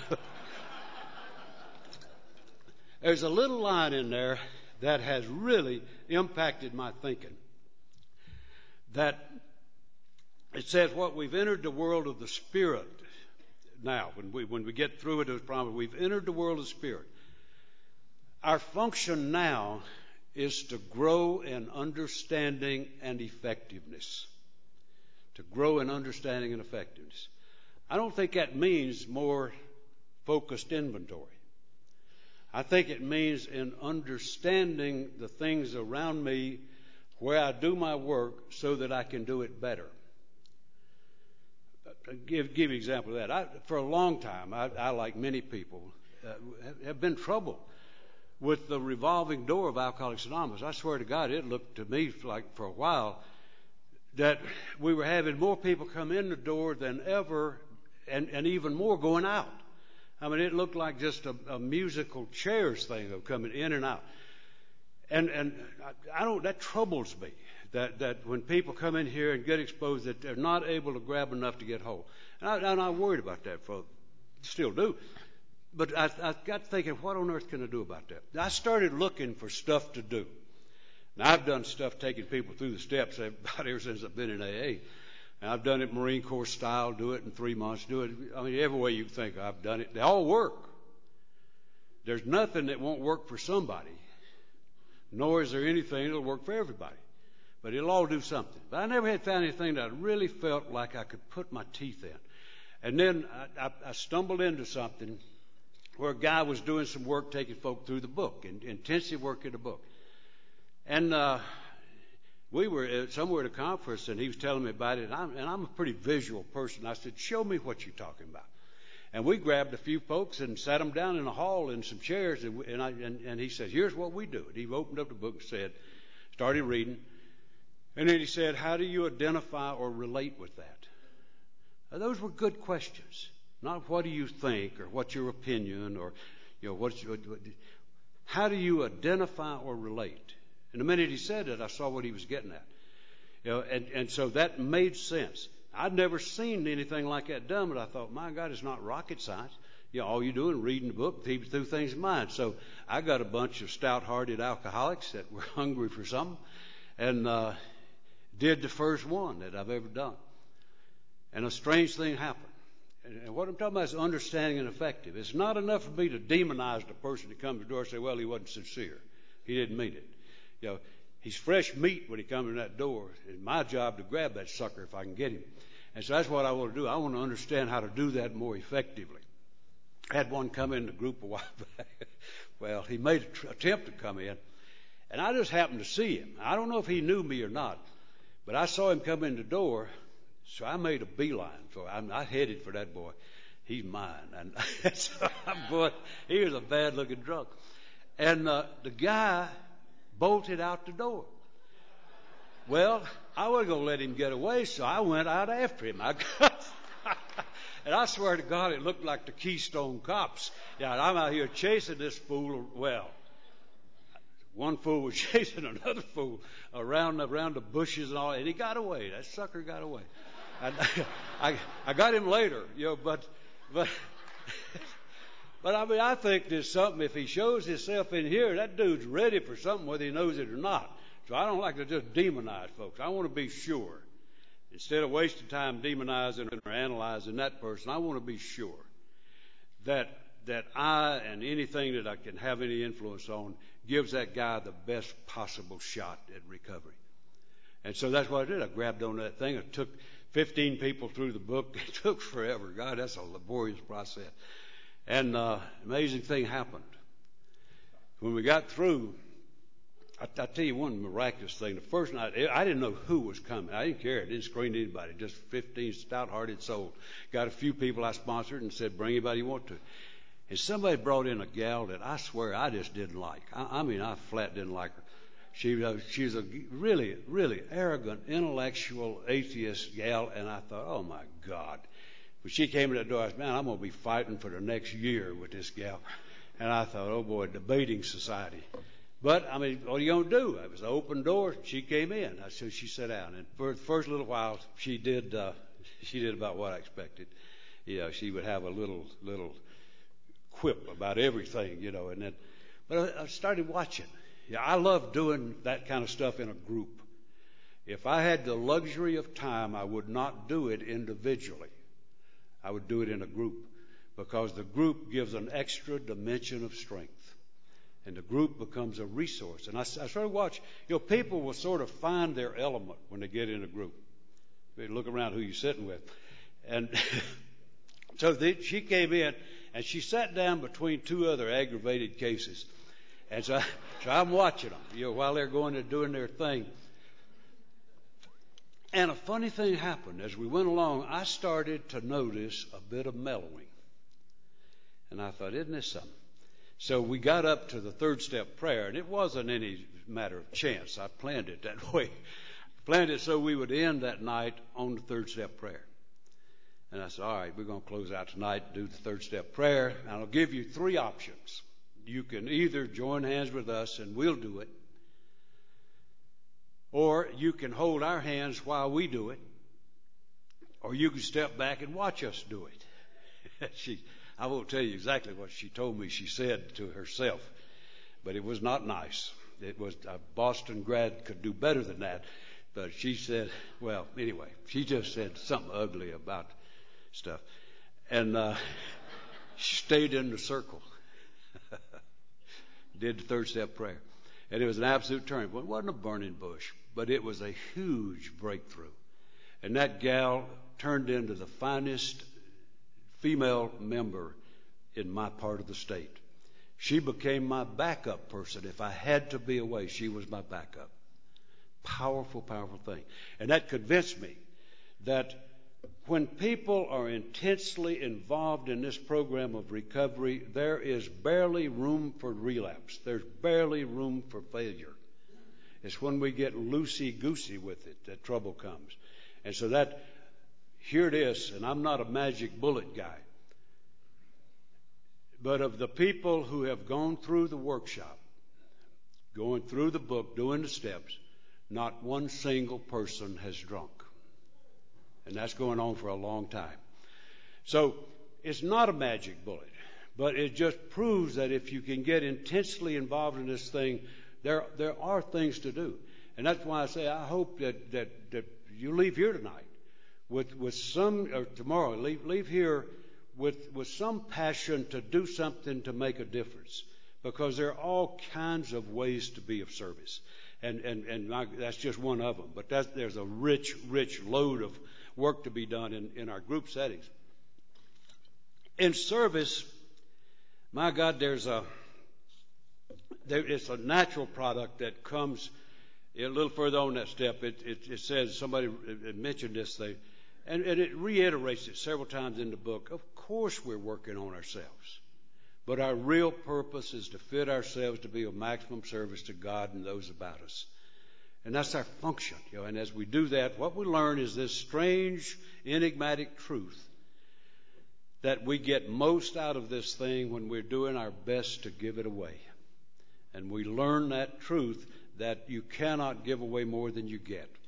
There's a little line in there that has really impacted my thinking. That it says what we've entered the world of the Spirit now. When we when we get through it, it was promised we've entered the world of the Spirit. Our function now is to grow in understanding and effectiveness. To grow in understanding and effectiveness. I don't think that means more focused inventory. I think it means in understanding the things around me where I do my work so that I can do it better. I'll give, give you an example of that. I, for a long time, I, I like many people, uh, have been troubled with the revolving door of Alcoholics Anonymous. I swear to God, it looked to me like for a while that we were having more people come in the door than ever, and, and even more going out. I mean, it looked like just a, a musical chairs thing of coming in and out. And and I, I don't. That troubles me. That that when people come in here and get exposed, that they're not able to grab enough to get whole. And, I, and I'm worried about that. For still do. But I, I got thinking, what on earth can I do about that? I started looking for stuff to do. Now I've done stuff taking people through the steps about ever since I've been in A A. And I've done it Marine Corps style, do it in three months, do it. I mean, every way you can think I've done it. They all work. There's nothing that won't work for somebody, nor is there anything that'll work for everybody. But it'll all do something. But I never had found anything that I really felt like I could put my teeth in. And then I, I, I stumbled into something where a guy was doing some work taking folk through the book, in, intensive work in the book. And uh, we were at, somewhere at a conference, and he was telling me about it, and I'm, and I'm a pretty visual person. I said, show me what you're talking about. And we grabbed a few folks and sat them down in a hall in some chairs, and, and, I, and, and he said, here's what we do. And he opened up the book and said, started reading, and then he said, how do you identify or relate with that? Now, those were good questions. Not what do you think or what's your opinion or, you know, what's your, how do you identify or relate? And the minute he said it, I saw what he was getting at. You know, and, and so that made sense. I'd never seen anything like that done, but I thought, my God, it's not rocket science. You know, all you do is reading the book, keep through things in mind. So I got a bunch of stout-hearted alcoholics that were hungry for something, and uh, did the first one that I've ever done. And a strange thing happened. And what I'm talking about is understanding and effective. It's not enough for me to demonize the person that comes to the door and say, well, he wasn't sincere. He didn't mean it. You know, he's fresh meat when he comes in that door. It's my job to grab that sucker if I can get him. And so that's what I want to do. I want to understand how to do that more effectively. I had one come in the group a while back. Well, he made an tr- attempt to come in, and I just happened to see him. I don't know if he knew me or not, but I saw him come in the door. So I made a beeline for him. I headed for that boy. He's mine. And so boy, he was a bad-looking drunk. And uh, the guy bolted out the door. Well, I wasn't going to let him get away, so I went out after him. I got, and I swear to God, it looked like the Keystone Cops. Yeah, I'm out here chasing this fool. Well, one fool was chasing another fool around around the bushes and all, and he got away. That sucker got away. I, I, I got him later, you know, but, but, But I mean, I think there's something, if he shows himself in here, that dude's ready for something whether he knows it or not. So I don't like to just demonize folks. I want to be sure. Instead of wasting time demonizing or analyzing that person, I want to be sure that that I and anything that I can have any influence on gives that guy the best possible shot at recovery. And so that's what I did. I grabbed on that thing. It took fifteen people through the book. It took forever. God, that's a laborious process. And uh, amazing thing happened. When we got through, I, I tell you one miraculous thing. The first night, I didn't know who was coming. I didn't care. I didn't screen to anybody. Just fifteen stout-hearted souls. Got a few people I sponsored and said, bring anybody you want to. And somebody brought in a gal that I swear I just didn't like. I, I mean, I flat didn't like her. She was, she was a really, really arrogant, intellectual, atheist gal, and I thought, oh, my God. When she came in the door, I said, man, I'm going to be fighting for the next year with this gal. And I thought, oh, boy, debating society. But, I mean, what are you going to do? It was an open door. She came in. So she sat down. And for the first little while, she did uh, she did about what I expected. You know, she would have a little little quip about everything, you know. And then, but I, I started watching. Yeah, I love doing that kind of stuff in a group. If I had the luxury of time, I would not do it individually. I would do it in a group because the group gives an extra dimension of strength. And the group becomes a resource. And I, I sort of watch, you know, people will sort of find their element when they get in a group. They look around who you're sitting with. And so they, she came in and she sat down between two other aggravated cases. And so, so I'm watching them, you know, while they're going and doing their thing. And a funny thing happened. As we went along, I started to notice a bit of mellowing. And I thought, isn't this something? So we got up to the third step prayer, and it wasn't any matter of chance. I planned it that way. Planned it so we would end that night on the third step prayer. And I said, all right, we're going to close out tonight, do the third step prayer, and I'll give you three options. You can either join hands with us and we'll do it, or you can hold our hands while we do it, or you can step back and watch us do it. she, I won't tell you exactly what she told me she said to herself, but it was not nice. It was a Boston grad could do better than that, but she said, well, anyway, she just said something ugly about stuff, and uh, she stayed in the circle. Did the third step prayer. And it was an absolute turning point. It wasn't a burning bush, but it was a huge breakthrough. And that gal turned into the finest female member in my part of the state. She became my backup person. If I had to be away, she was my backup. Powerful, powerful thing. And that convinced me that when people are intensely involved in this program of recovery, there is barely room for relapse. There's barely room for failure. It's when we get loosey-goosey with it that trouble comes. And so that, here it is, and I'm not a magic bullet guy, but of the people who have gone through the workshop, going through the book, doing the steps, not one single person has drunk. And that's going on for a long time. So it's not a magic bullet, but it just proves that if you can get intensely involved in this thing, there there are things to do. And that's why I say I hope that that, that you leave here tonight with, with some, or tomorrow, leave, leave here with, with some passion to do something to make a difference. Because there are all kinds of ways to be of service. And, and, and I, that's just one of them. But that's, there's a rich, rich load of work to be done in, in our group settings. In service, my God, there's a there, it's a natural product that comes a little further on that step. It, it, it says, somebody mentioned this thing, and, and it reiterates it several times in the book. Of course we're working on ourselves, but our real purpose is to fit ourselves to be of maximum service to God and those about us. And that's our function, you know. And as we do that, what we learn is this strange, enigmatic truth that we get most out of this thing when we're doing our best to give it away. And we learn that truth that you cannot give away more than you get.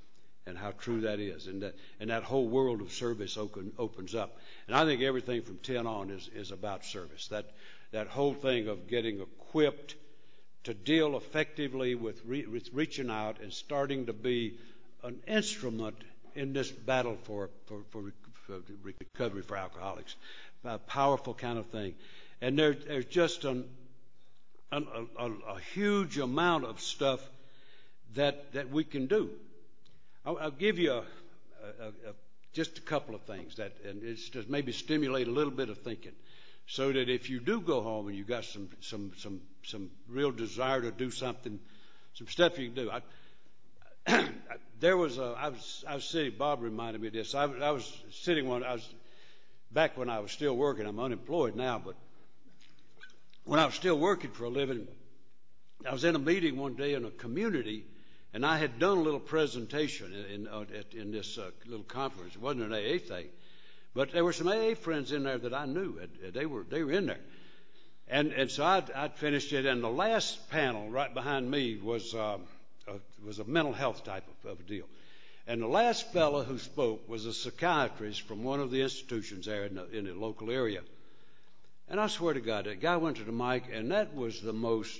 and how true that is, and that and that whole world of service open, opens up. And I think everything from ten on is, is about service. That that whole thing of getting equipped to deal effectively with, re, with reaching out and starting to be an instrument in this battle for for, for, for recovery for alcoholics. A powerful kind of thing. And there, there's just an, an, a, a huge amount of stuff that that we can do. I'll, I'll give you a, a, a, just a couple of things that, and it's just maybe stimulate a little bit of thinking, so that if you do go home and you got some some some some real desire to do something, some stuff you can do. I, there was a I was I was sitting. Bob reminded me of this. I, I was sitting one. I was back when I was still working. I'm unemployed now, but when I was still working for a living, I was in a meeting one day in a community, and I had done a little presentation in in, uh, at, in this uh, little conference. It wasn't an A A thing, but there were some A A friends in there that I knew. And they were they were in there, and and so I'd, I'd finished it. And the last panel right behind me was uh, a, was a mental health type of, of a deal. And the last fellow who spoke was a psychiatrist from one of the institutions there in the, in the local area. And I swear to God, that guy went to the mic, and that was the most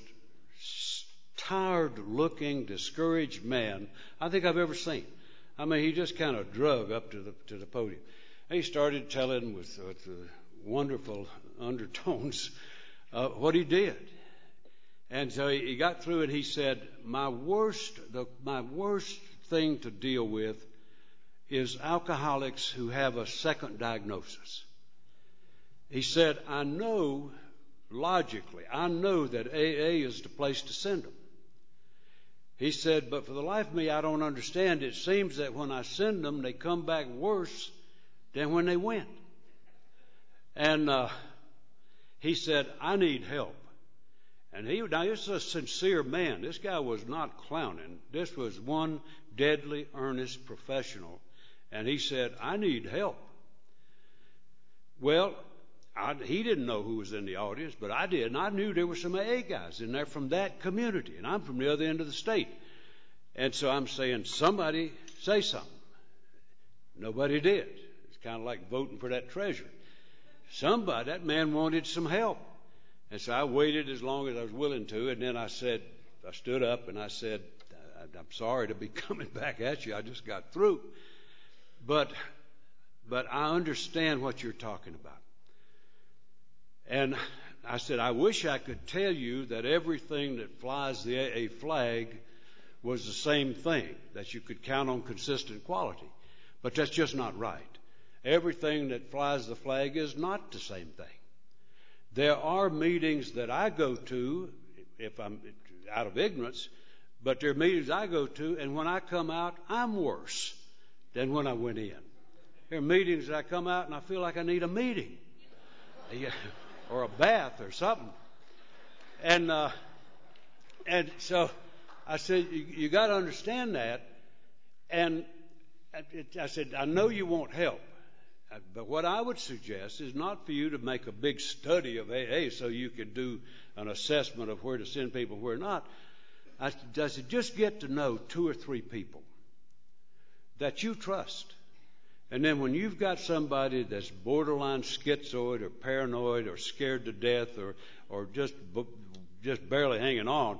tired-looking, discouraged man I think I've ever seen. I mean, he just kind of drug up to the to the podium. And he started telling with, with uh, wonderful undertones uh, what he did. And so he, he got through, and he said, "My worst, the, my worst thing to deal with is alcoholics who have a second diagnosis." He said, "I know logically, I know that A A is the place to send them." He said, "But for the life of me, I don't understand. It seems that when I send them, they come back worse than when they went." And uh, he said, "I need help." And he, now this is a sincere man. This guy was not clowning. This was one deadly, earnest professional. And he said, "I need help." Well, I, he didn't know who was in the audience, but I did. And I knew there were some A A guys in there from that community. And I'm from the other end of the state. And so I'm saying, somebody say something. Nobody did. It's kind of like voting for that treasurer. Somebody, that man wanted some help. And so I waited as long as I was willing to. And then I said, I stood up and I said, "I'm sorry to be coming back at you. I just got through. But, but I understand what you're talking about." And I said, "I wish I could tell you that everything that flies the A A flag was the same thing, that you could count on consistent quality. But that's just not right. Everything that flies the flag is not the same thing. There are meetings that I go to, if I'm out of ignorance, but there are meetings I go to, and when I come out, I'm worse than when I went in. There are meetings that I come out and I feel like I need a meeting. Or a bath or something. And uh, and so I said, you, you got to understand that. And I said, "I know you want help. But what I would suggest is not for you to make a big study of A A so you could do an assessment of where to send people, where not. I said, just get to know two or three people that you trust. And then when you've got somebody that's borderline schizoid or paranoid or scared to death or or just just barely hanging on,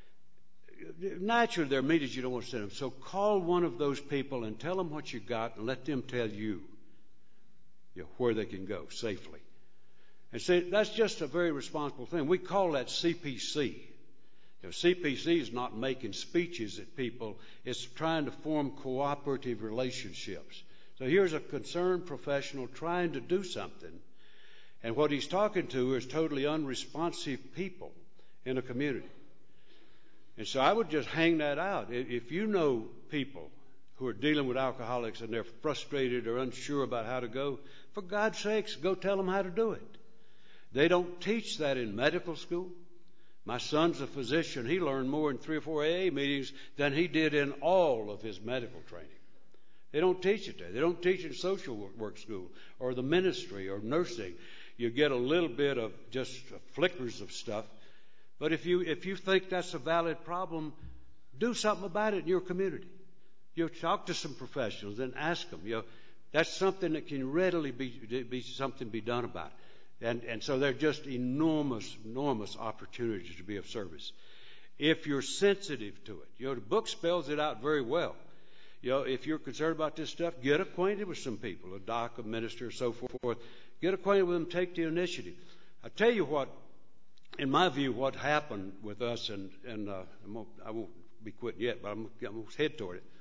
naturally there are meetings you don't want to send them. So call one of those people and tell them what you got and let them tell you, you know, where they can go safely. And see, that's just a very responsible thing. We call that C P C. You know, C P C is not making speeches at people. It's trying to form cooperative relationships. So here's a concerned professional trying to do something, and what he's talking to is totally unresponsive people in a community. And so I would just hang that out. If you know people who are dealing with alcoholics and they're frustrated or unsure about how to go, for God's sakes, go tell them how to do it. They don't teach that in medical school. My son's a physician. He learned more in three or four A A meetings than he did in all of his medical training. They don't teach it there. They don't teach it in social work school or the ministry or nursing. You get a little bit of just flickers of stuff. But if you if you think that's a valid problem, do something about it in your community. You know, talk to some professionals and ask them. You know, that's something that can readily be, be something be done about. And, and so there are just enormous, enormous opportunities to be of service. If you're sensitive to it, you know, the book spells it out very well. You know, if you're concerned about this stuff, get acquainted with some people, a doc, a minister, so forth. Get acquainted with them, take the initiative. I tell you what, in my view, what happened with us, and, and uh, I'm gonna, I won't be quitting yet, but I'm, I'm going to head toward it.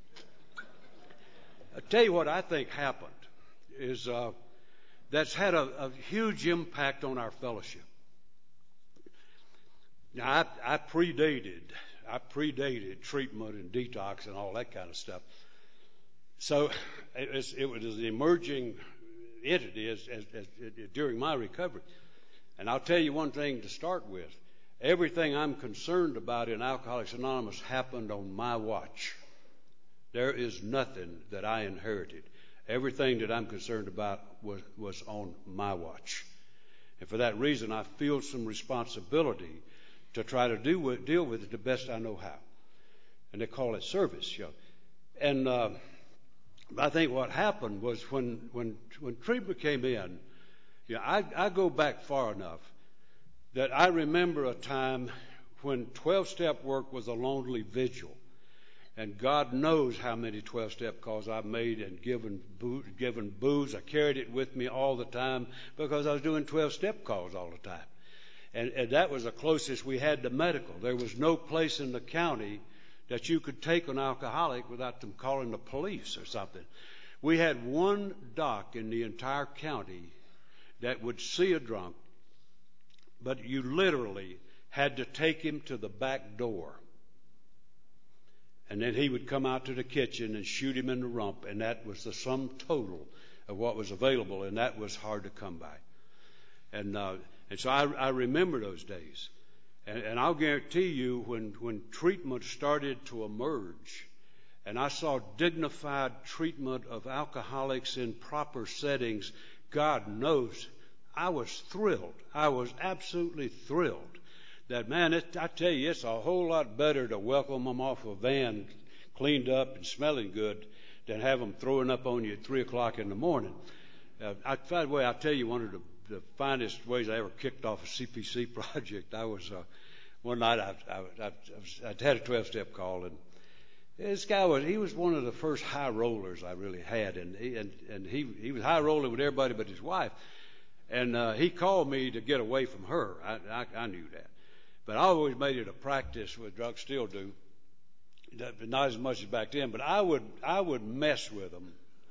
I tell you what I think happened is uh, that's had a, a huge impact on our fellowship. Now, I, I predated, I predated treatment and detox and all that kind of stuff. So it was, it was an emerging entity as, as, as, as, during my recovery. And I'll tell you one thing to start with. Everything I'm concerned about in Alcoholics Anonymous happened on my watch. There is nothing that I inherited. Everything that I'm concerned about was, was on my watch. And for that reason, I feel some responsibility to try to do with, deal with it the best I know how. And they call it service. You know. And uh, I think what happened was when, when, when treatment came in, you know, I, I go back far enough that I remember a time when twelve-step work was a lonely vigil. And God knows how many twelve-step calls I've made and given, boo- given booze. I carried it with me all the time because I was doing twelve-step calls all the time. And, and that was the closest we had to medical. There was no place in the county that you could take an alcoholic without them calling the police or something. We had one doc in the entire county that would see a drunk, but you literally had to take him to the back door. And then he would come out to the kitchen and shoot him in the rump, and that was the sum total of what was available, and that was hard to come by. And uh, and so I, I remember those days. And, and I'll guarantee you when, when treatment started to emerge, and I saw dignified treatment of alcoholics in proper settings, God knows I was thrilled. I was absolutely thrilled. That, man, it, I tell you, it's a whole lot better to welcome them off a van cleaned up and smelling good than have them throwing up on you at three o'clock in the morning. Uh, I, by the way, I'll tell you one of the, the finest ways I ever kicked off a C P C project. I was, uh, one night I, I, I, I was, I'd had a twelve-step call, and this guy was, he was one of the first high rollers I really had, and he, and, and he, he was high rolling with everybody but his wife. And uh, he called me to get away from her. I, I, I knew that. But I always made it a practice, with drugs still do, not as much as back then, but I would I would mess with them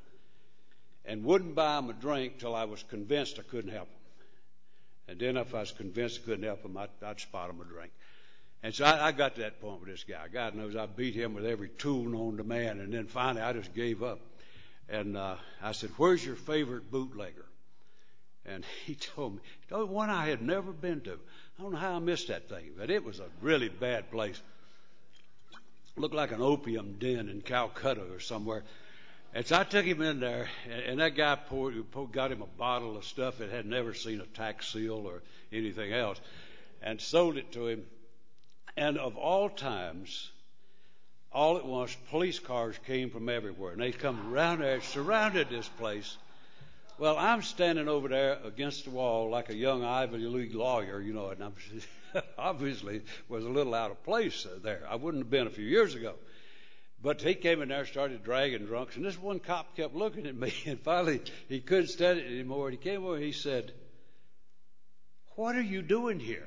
and wouldn't buy them a drink till I was convinced I couldn't help them. And then if I was convinced I couldn't help them, I'd, I'd spot them a drink. And so I, I got to that point with this guy. God knows I beat him with every tool known to man, and then finally I just gave up. And uh, I said, "Where's your favorite bootlegger?" And he told me, told me one I had never been to. I don't know how I missed that thing, but it was a really bad place. Looked like an opium den in Calcutta or somewhere. And so I took him in there, and, and that guy poured, got him a bottle of stuff that had never seen a tax seal or anything else, and sold it to him. And of all times, all at once, police cars came from everywhere, and they come around there, surrounded this place. Well, I'm standing over there against the wall like a young Ivy League lawyer, you know, and I'm obviously was a little out of place there. I wouldn't have been a few years ago. But he came in there and started dragging drunks, and this one cop kept looking at me, and finally he couldn't stand it anymore. And he came over and he said, "What are you doing here?"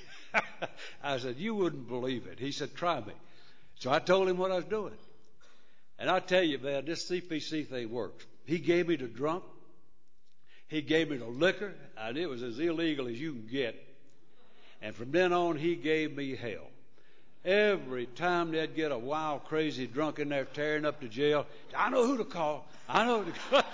I said, "You wouldn't believe it." He said, "Try me." So I told him what I was doing. And I tell you, man, this C P C thing works. He gave me the drunk. He gave me the liquor, and it was as illegal as you can get. And from then on, he gave me hell. Every time they'd get a wild, crazy drunk in there tearing up the jail, I know who to call. I know who to call.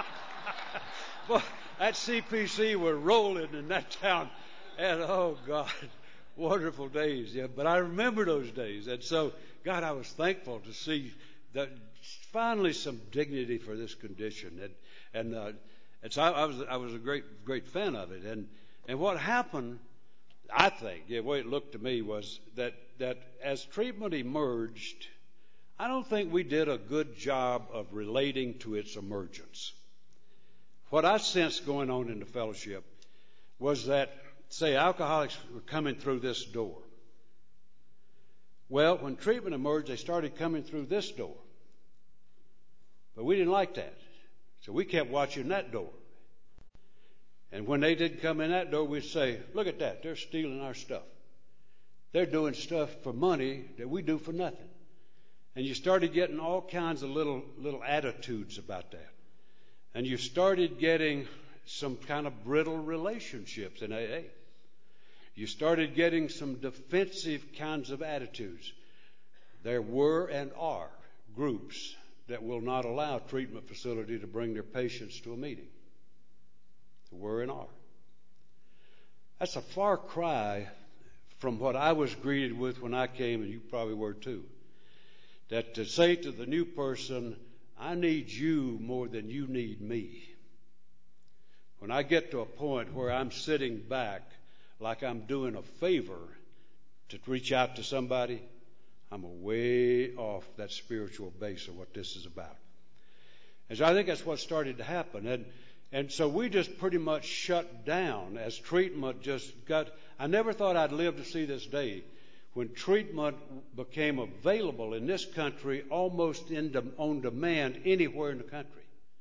Boy, that C P C was rolling in that town. And, oh, God, wonderful days. Yeah, but I remember those days. And so, God, I was thankful to see that finally some dignity for this condition. And, and, uh, And so I, I was I was a great great fan of it. And and what happened, I think, the way it looked to me was that, that as treatment emerged, I don't think we did a good job of relating to its emergence. What I sensed going on in the fellowship was that, say, alcoholics were coming through this door. Well, when treatment emerged, they started coming through this door. But we didn't like that. So we kept watching that door. And when they didn't come in that door, we'd say, look at that, they're stealing our stuff. They're doing stuff for money that we do for nothing. And you started getting all kinds of little little attitudes about that. And you started getting some kind of brittle relationships in A A. You started getting some defensive kinds of attitudes. There were and are groups that will not allow a treatment facility to bring their patients to a meeting. There were and are. That's a far cry from what I was greeted with when I came, and you probably were too. That to say to the new person, I need you more than you need me. When I get to a point where I'm sitting back like I'm doing a favor to reach out to somebody, I'm way off that spiritual base of what this is about. And so I think that's what started to happen. And and so we just pretty much shut down as treatment just got... I never thought I'd live to see this day when treatment became available in this country almost in de- on demand anywhere in the country.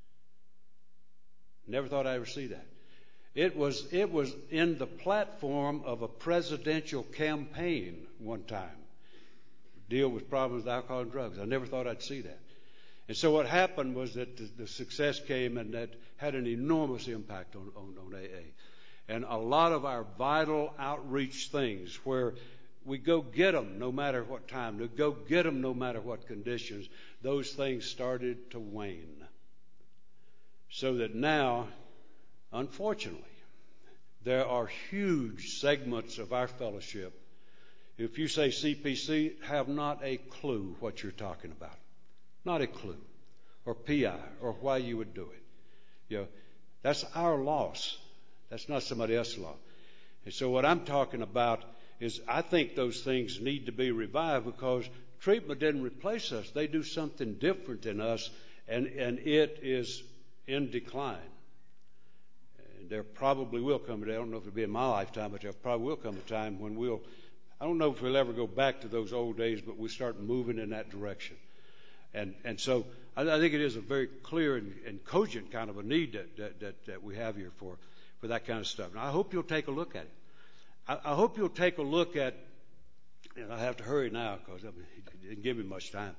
Never thought I'd ever see that. It was it was in the platform of a presidential campaign one time. Deal with problems with alcohol and drugs. I never thought I'd see that. And so what happened was that the, the success came, and that had an enormous impact on, on, on A A. And a lot of our vital outreach things where we go get them no matter what time, we go get them no matter what conditions, those things started to wane. So that now, unfortunately, there are huge segments of our fellowship. If you say C P C, have not a clue what you're talking about. Not a clue. Or P I, or why you would do it. You know, that's our loss. That's not somebody else's loss. And so what I'm talking about is I think those things need to be revived because treatment didn't replace us. They do something different in us, and, and it is in decline. And there probably will come a day, I don't know if it'll be in my lifetime, but there probably will come a time when we'll, I don't know if we'll ever go back to those old days, but we start moving in that direction. And and so I, I think it is a very clear and, and cogent kind of a need that, that, that, that we have here for, for that kind of stuff. And I hope you'll take a look at it. I, I hope you'll take a look at, and I have to hurry now because I mean, he didn't give me much time.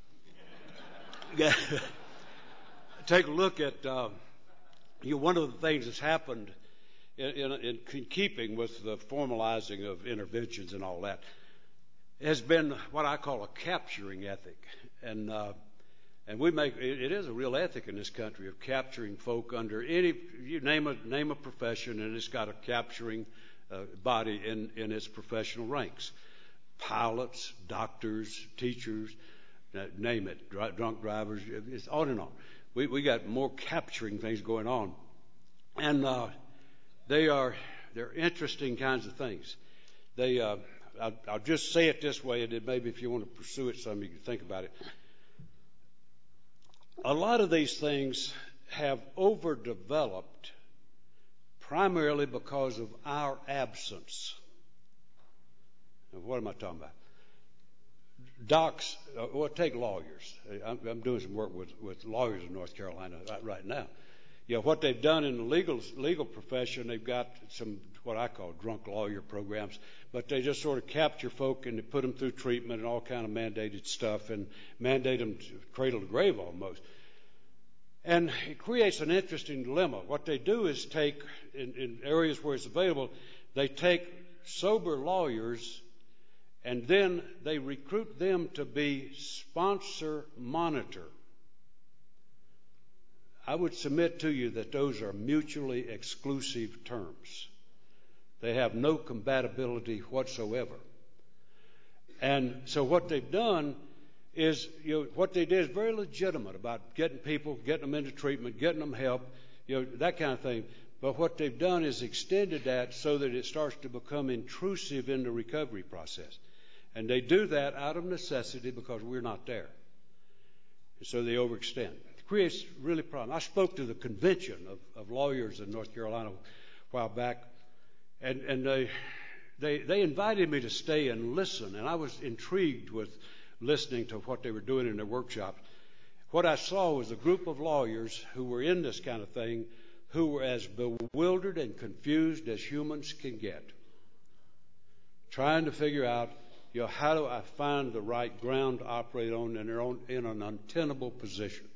Take a look at, uh, you know, one of the things that's happened in, in, in keeping with the formalizing of interventions and all that has been what I call a capturing ethic. And uh, and we make it, it is a real ethic in this country of capturing folk under any, you name a name a profession, and it's got a capturing uh, body in, in its professional ranks. Pilots, doctors, teachers, uh, name it, dr- drunk drivers, it's on and on. We we got more capturing things going on, and uh, they are they're interesting kinds of things. They uh, I'll, I'll just say it this way, and then maybe if you want to pursue it some, you can think about it. A lot of these things have overdeveloped primarily because of our absence. Now, what am I talking about? Docs, uh, well, take lawyers. I'm, I'm doing some work with, with lawyers in North Carolina right, right now. You know, what they've done in the legal legal profession, they've got some what I call drunk lawyer programs, but they just sort of capture folk and they put them through treatment and all kind of mandated stuff and mandate them to cradle to grave almost. And it creates an interesting dilemma. What they do is take, in, in areas where it's available, they take sober lawyers and then they recruit them to be sponsor monitor. I would submit to you that those are mutually exclusive terms. They have no compatibility whatsoever. And so what they've done is, you know, what they did is very legitimate about getting people, getting them into treatment, getting them help, you know, that kind of thing. But what they've done is extended that so that it starts to become intrusive in the recovery process. And they do that out of necessity because we're not there. And so they overextend. It creates really problem. I spoke to the convention of, of lawyers in North Carolina a while back, and, and they, they, they invited me to stay and listen, and I was intrigued with listening to what they were doing in their workshops. What I saw was a group of lawyers who were in this kind of thing who were as bewildered and confused as humans can get, trying to figure out, you know, how do I find the right ground to operate on in, their own, in an untenable position.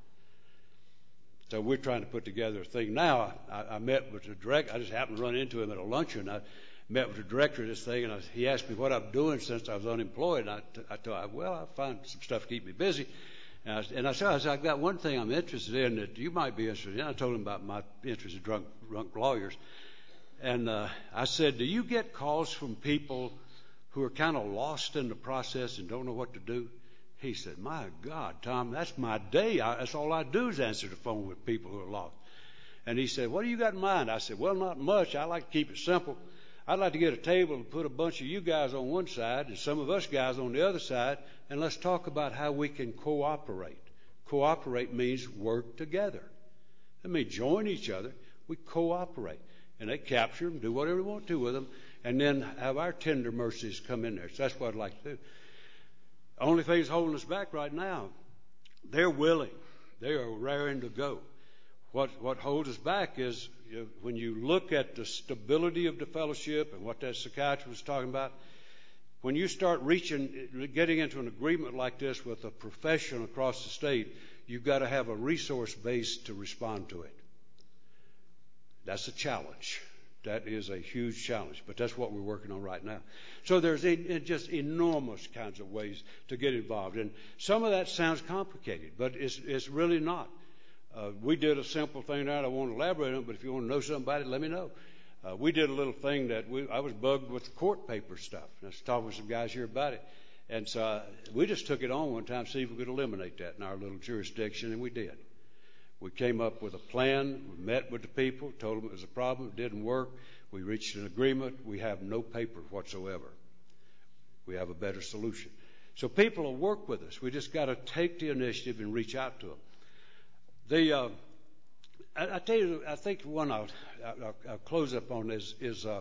So we're trying to put together a thing. Now, I, I met with the director. I just happened to run into him at a luncheon. I met with the director of this thing, and I, he asked me what I'm doing since I was unemployed. And I, I told him, well, I find some stuff to keep me busy. And I, and I said, I said, I've got one thing I'm interested in that you might be interested in. I told him about my interest in drunk, drunk lawyers. And uh, I said, do you get calls from people who are kind of lost in the process and don't know what to do? He said, my God, Tom, that's my day. I, that's all I do is answer the phone with people who are lost. And he said, what do you got in mind? I said, well, not much. I like to keep it simple. I'd like to get a table and put a bunch of you guys on one side and some of us guys on the other side, and let's talk about how we can cooperate. Cooperate means work together. That means join each other. We cooperate. And they capture them, do whatever we want to with them, and then have our tender mercies come in there. So that's what I'd like to do. The only thing that's holding us back right now, they're willing. They are raring to go. What what holds us back is, you know, when you look at the stability of the fellowship and what that psychiatrist was talking about, when you start reaching, getting into an agreement like this with a profession across the state, you've got to have a resource base to respond to it. That's a challenge. That is a huge challenge, but that's what we're working on right now. So there's a, just enormous kinds of ways to get involved, and some of that sounds complicated, but it's, it's really not. Uh, we did a simple thing that I won't elaborate on, but if you want to know something about it, let me know. Uh, we did a little thing that we, I was bugged with the court paper stuff. I was talking with some guys here about it, and so uh, we just took it on one time to see if we could eliminate that in our little jurisdiction, and we did. We came up with a plan. We met with the people, told them it was a problem. It didn't work. We reached an agreement. We have no paper whatsoever. We have a better solution. So people will work with us. We just got to take the initiative and reach out to them. The, uh, I, I tell you, I think one I'll, I'll, I'll close up on is, is uh,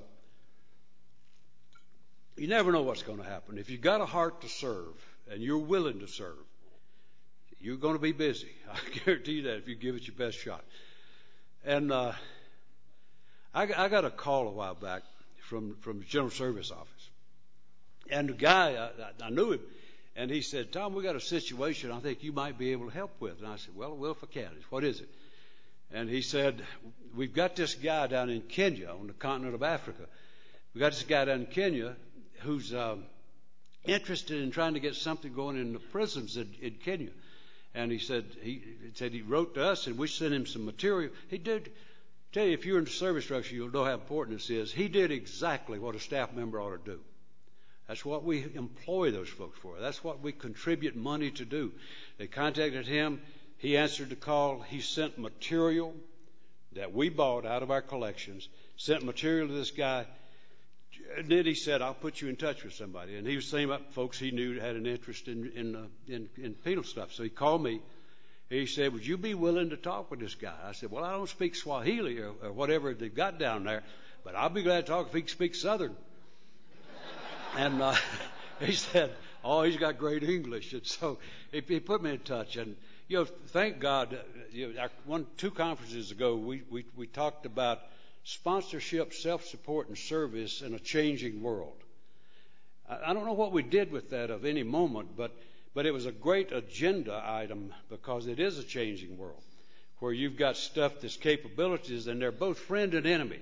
you never know what's going to happen. If you've got a heart to serve and you're willing to serve, you're going to be busy. I guarantee you that if you give it your best shot. And uh, I, I got a call a while back from, from the General Service Office. And the guy, I, I knew him, and he said, Tom, we got a situation I think you might be able to help with. And I said, well, well, if I can. What is it? And he said, we've got this guy down in Kenya on the continent of Africa. We've got this guy down in Kenya who's um, interested in trying to get something going in the prisons in, in Kenya. And he said he, he said he wrote to us, and we sent him some material. He did. Tell you, if you're in the service structure, you'll know how important this is. He did exactly what a staff member ought to do. That's what we employ those folks for. That's what we contribute money to do. They contacted him. He answered the call. He sent material that we bought out of our collections, sent material to this guy. And then he said, I'll put you in touch with somebody. And he was saying about folks he knew had an interest in, in, uh, in, in penal stuff. So he called me. He said, would you be willing to talk with this guy? I said, well, I don't speak Swahili or, or whatever they've got down there, but I'll be glad to talk if he can speak Southern. And uh, he said, oh, he's got great English. And so he, he put me in touch. And, you know, thank God, you know, our, one, two conferences ago, we, we, we talked about sponsorship, self-support, and service in a changing world. I, I don't know what we did with that of any moment, but, but it was a great agenda item because it is a changing world where you've got stuff that's capabilities, and they're both friend and enemy.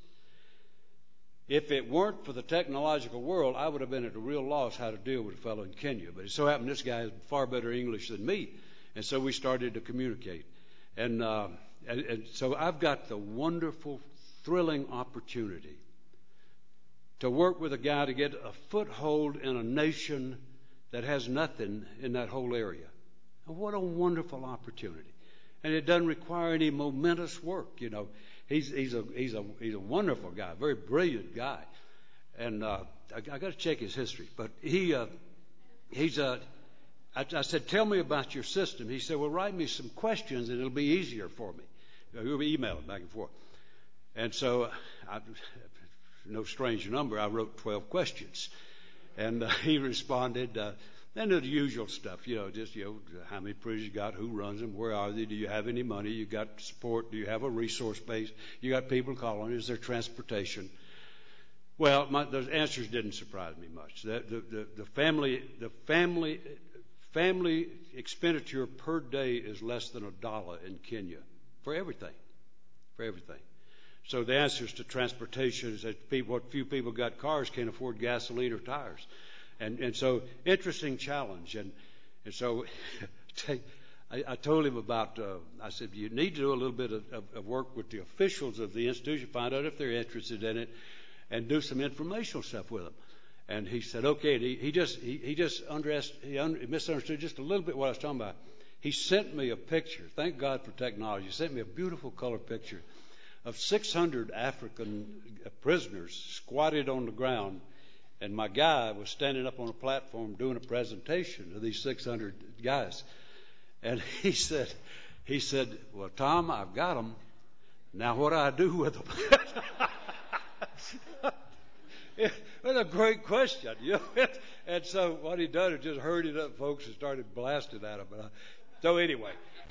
If it weren't for the technological world, I would have been at a real loss how to deal with a fellow in Kenya. But it so happened this guy has far better English than me, and so we started to communicate. And, uh, and, and so I've got the wonderful, thrilling opportunity to work with a guy to get a foothold in a nation that has nothing in that whole area. And what a wonderful opportunity. And it doesn't require any momentous work, you know. He's, he's, a, he's, a, he's a wonderful guy, very brilliant guy. And uh, I, I got to check his history. But he uh, he's uh, I, I said, tell me about your system. He said, well, write me some questions and it'll be easier for me. We'll email it back and forth. And so, I, no strange number, I wrote twelve questions. And uh, he responded, uh, and the usual stuff, you know, just, you know, how many prisons you got, who runs them, where are they, do you have any money, you got support, do you have a resource base, you got people calling, is there transportation? Well, my, those answers didn't surprise me much. The, the, the, the family, the family, family expenditure per day is less than a dollar in Kenya for everything, for everything. So the answers to transportation is that people, what few people got cars can't afford gasoline or tires. And, and so, interesting challenge. And, and so, I, I told him about, uh, I said, you need to do a little bit of, of, of work with the officials of the institution, find out if they're interested in it, and do some informational stuff with them. And he said, okay. And he, he just, he, he just underest, he under, misunderstood just a little bit what I was talking about. He sent me a picture. Thank God for technology. He sent me a beautiful color picture of six hundred African prisoners squatted on the ground, and my guy was standing up on a platform doing a presentation to these six hundred guys. And he said, he said, well, Tom, I've got them. Now what do I do with them? It was a great question, you know. And so what he done is just hurried up folks and started blasting at them. So anyway.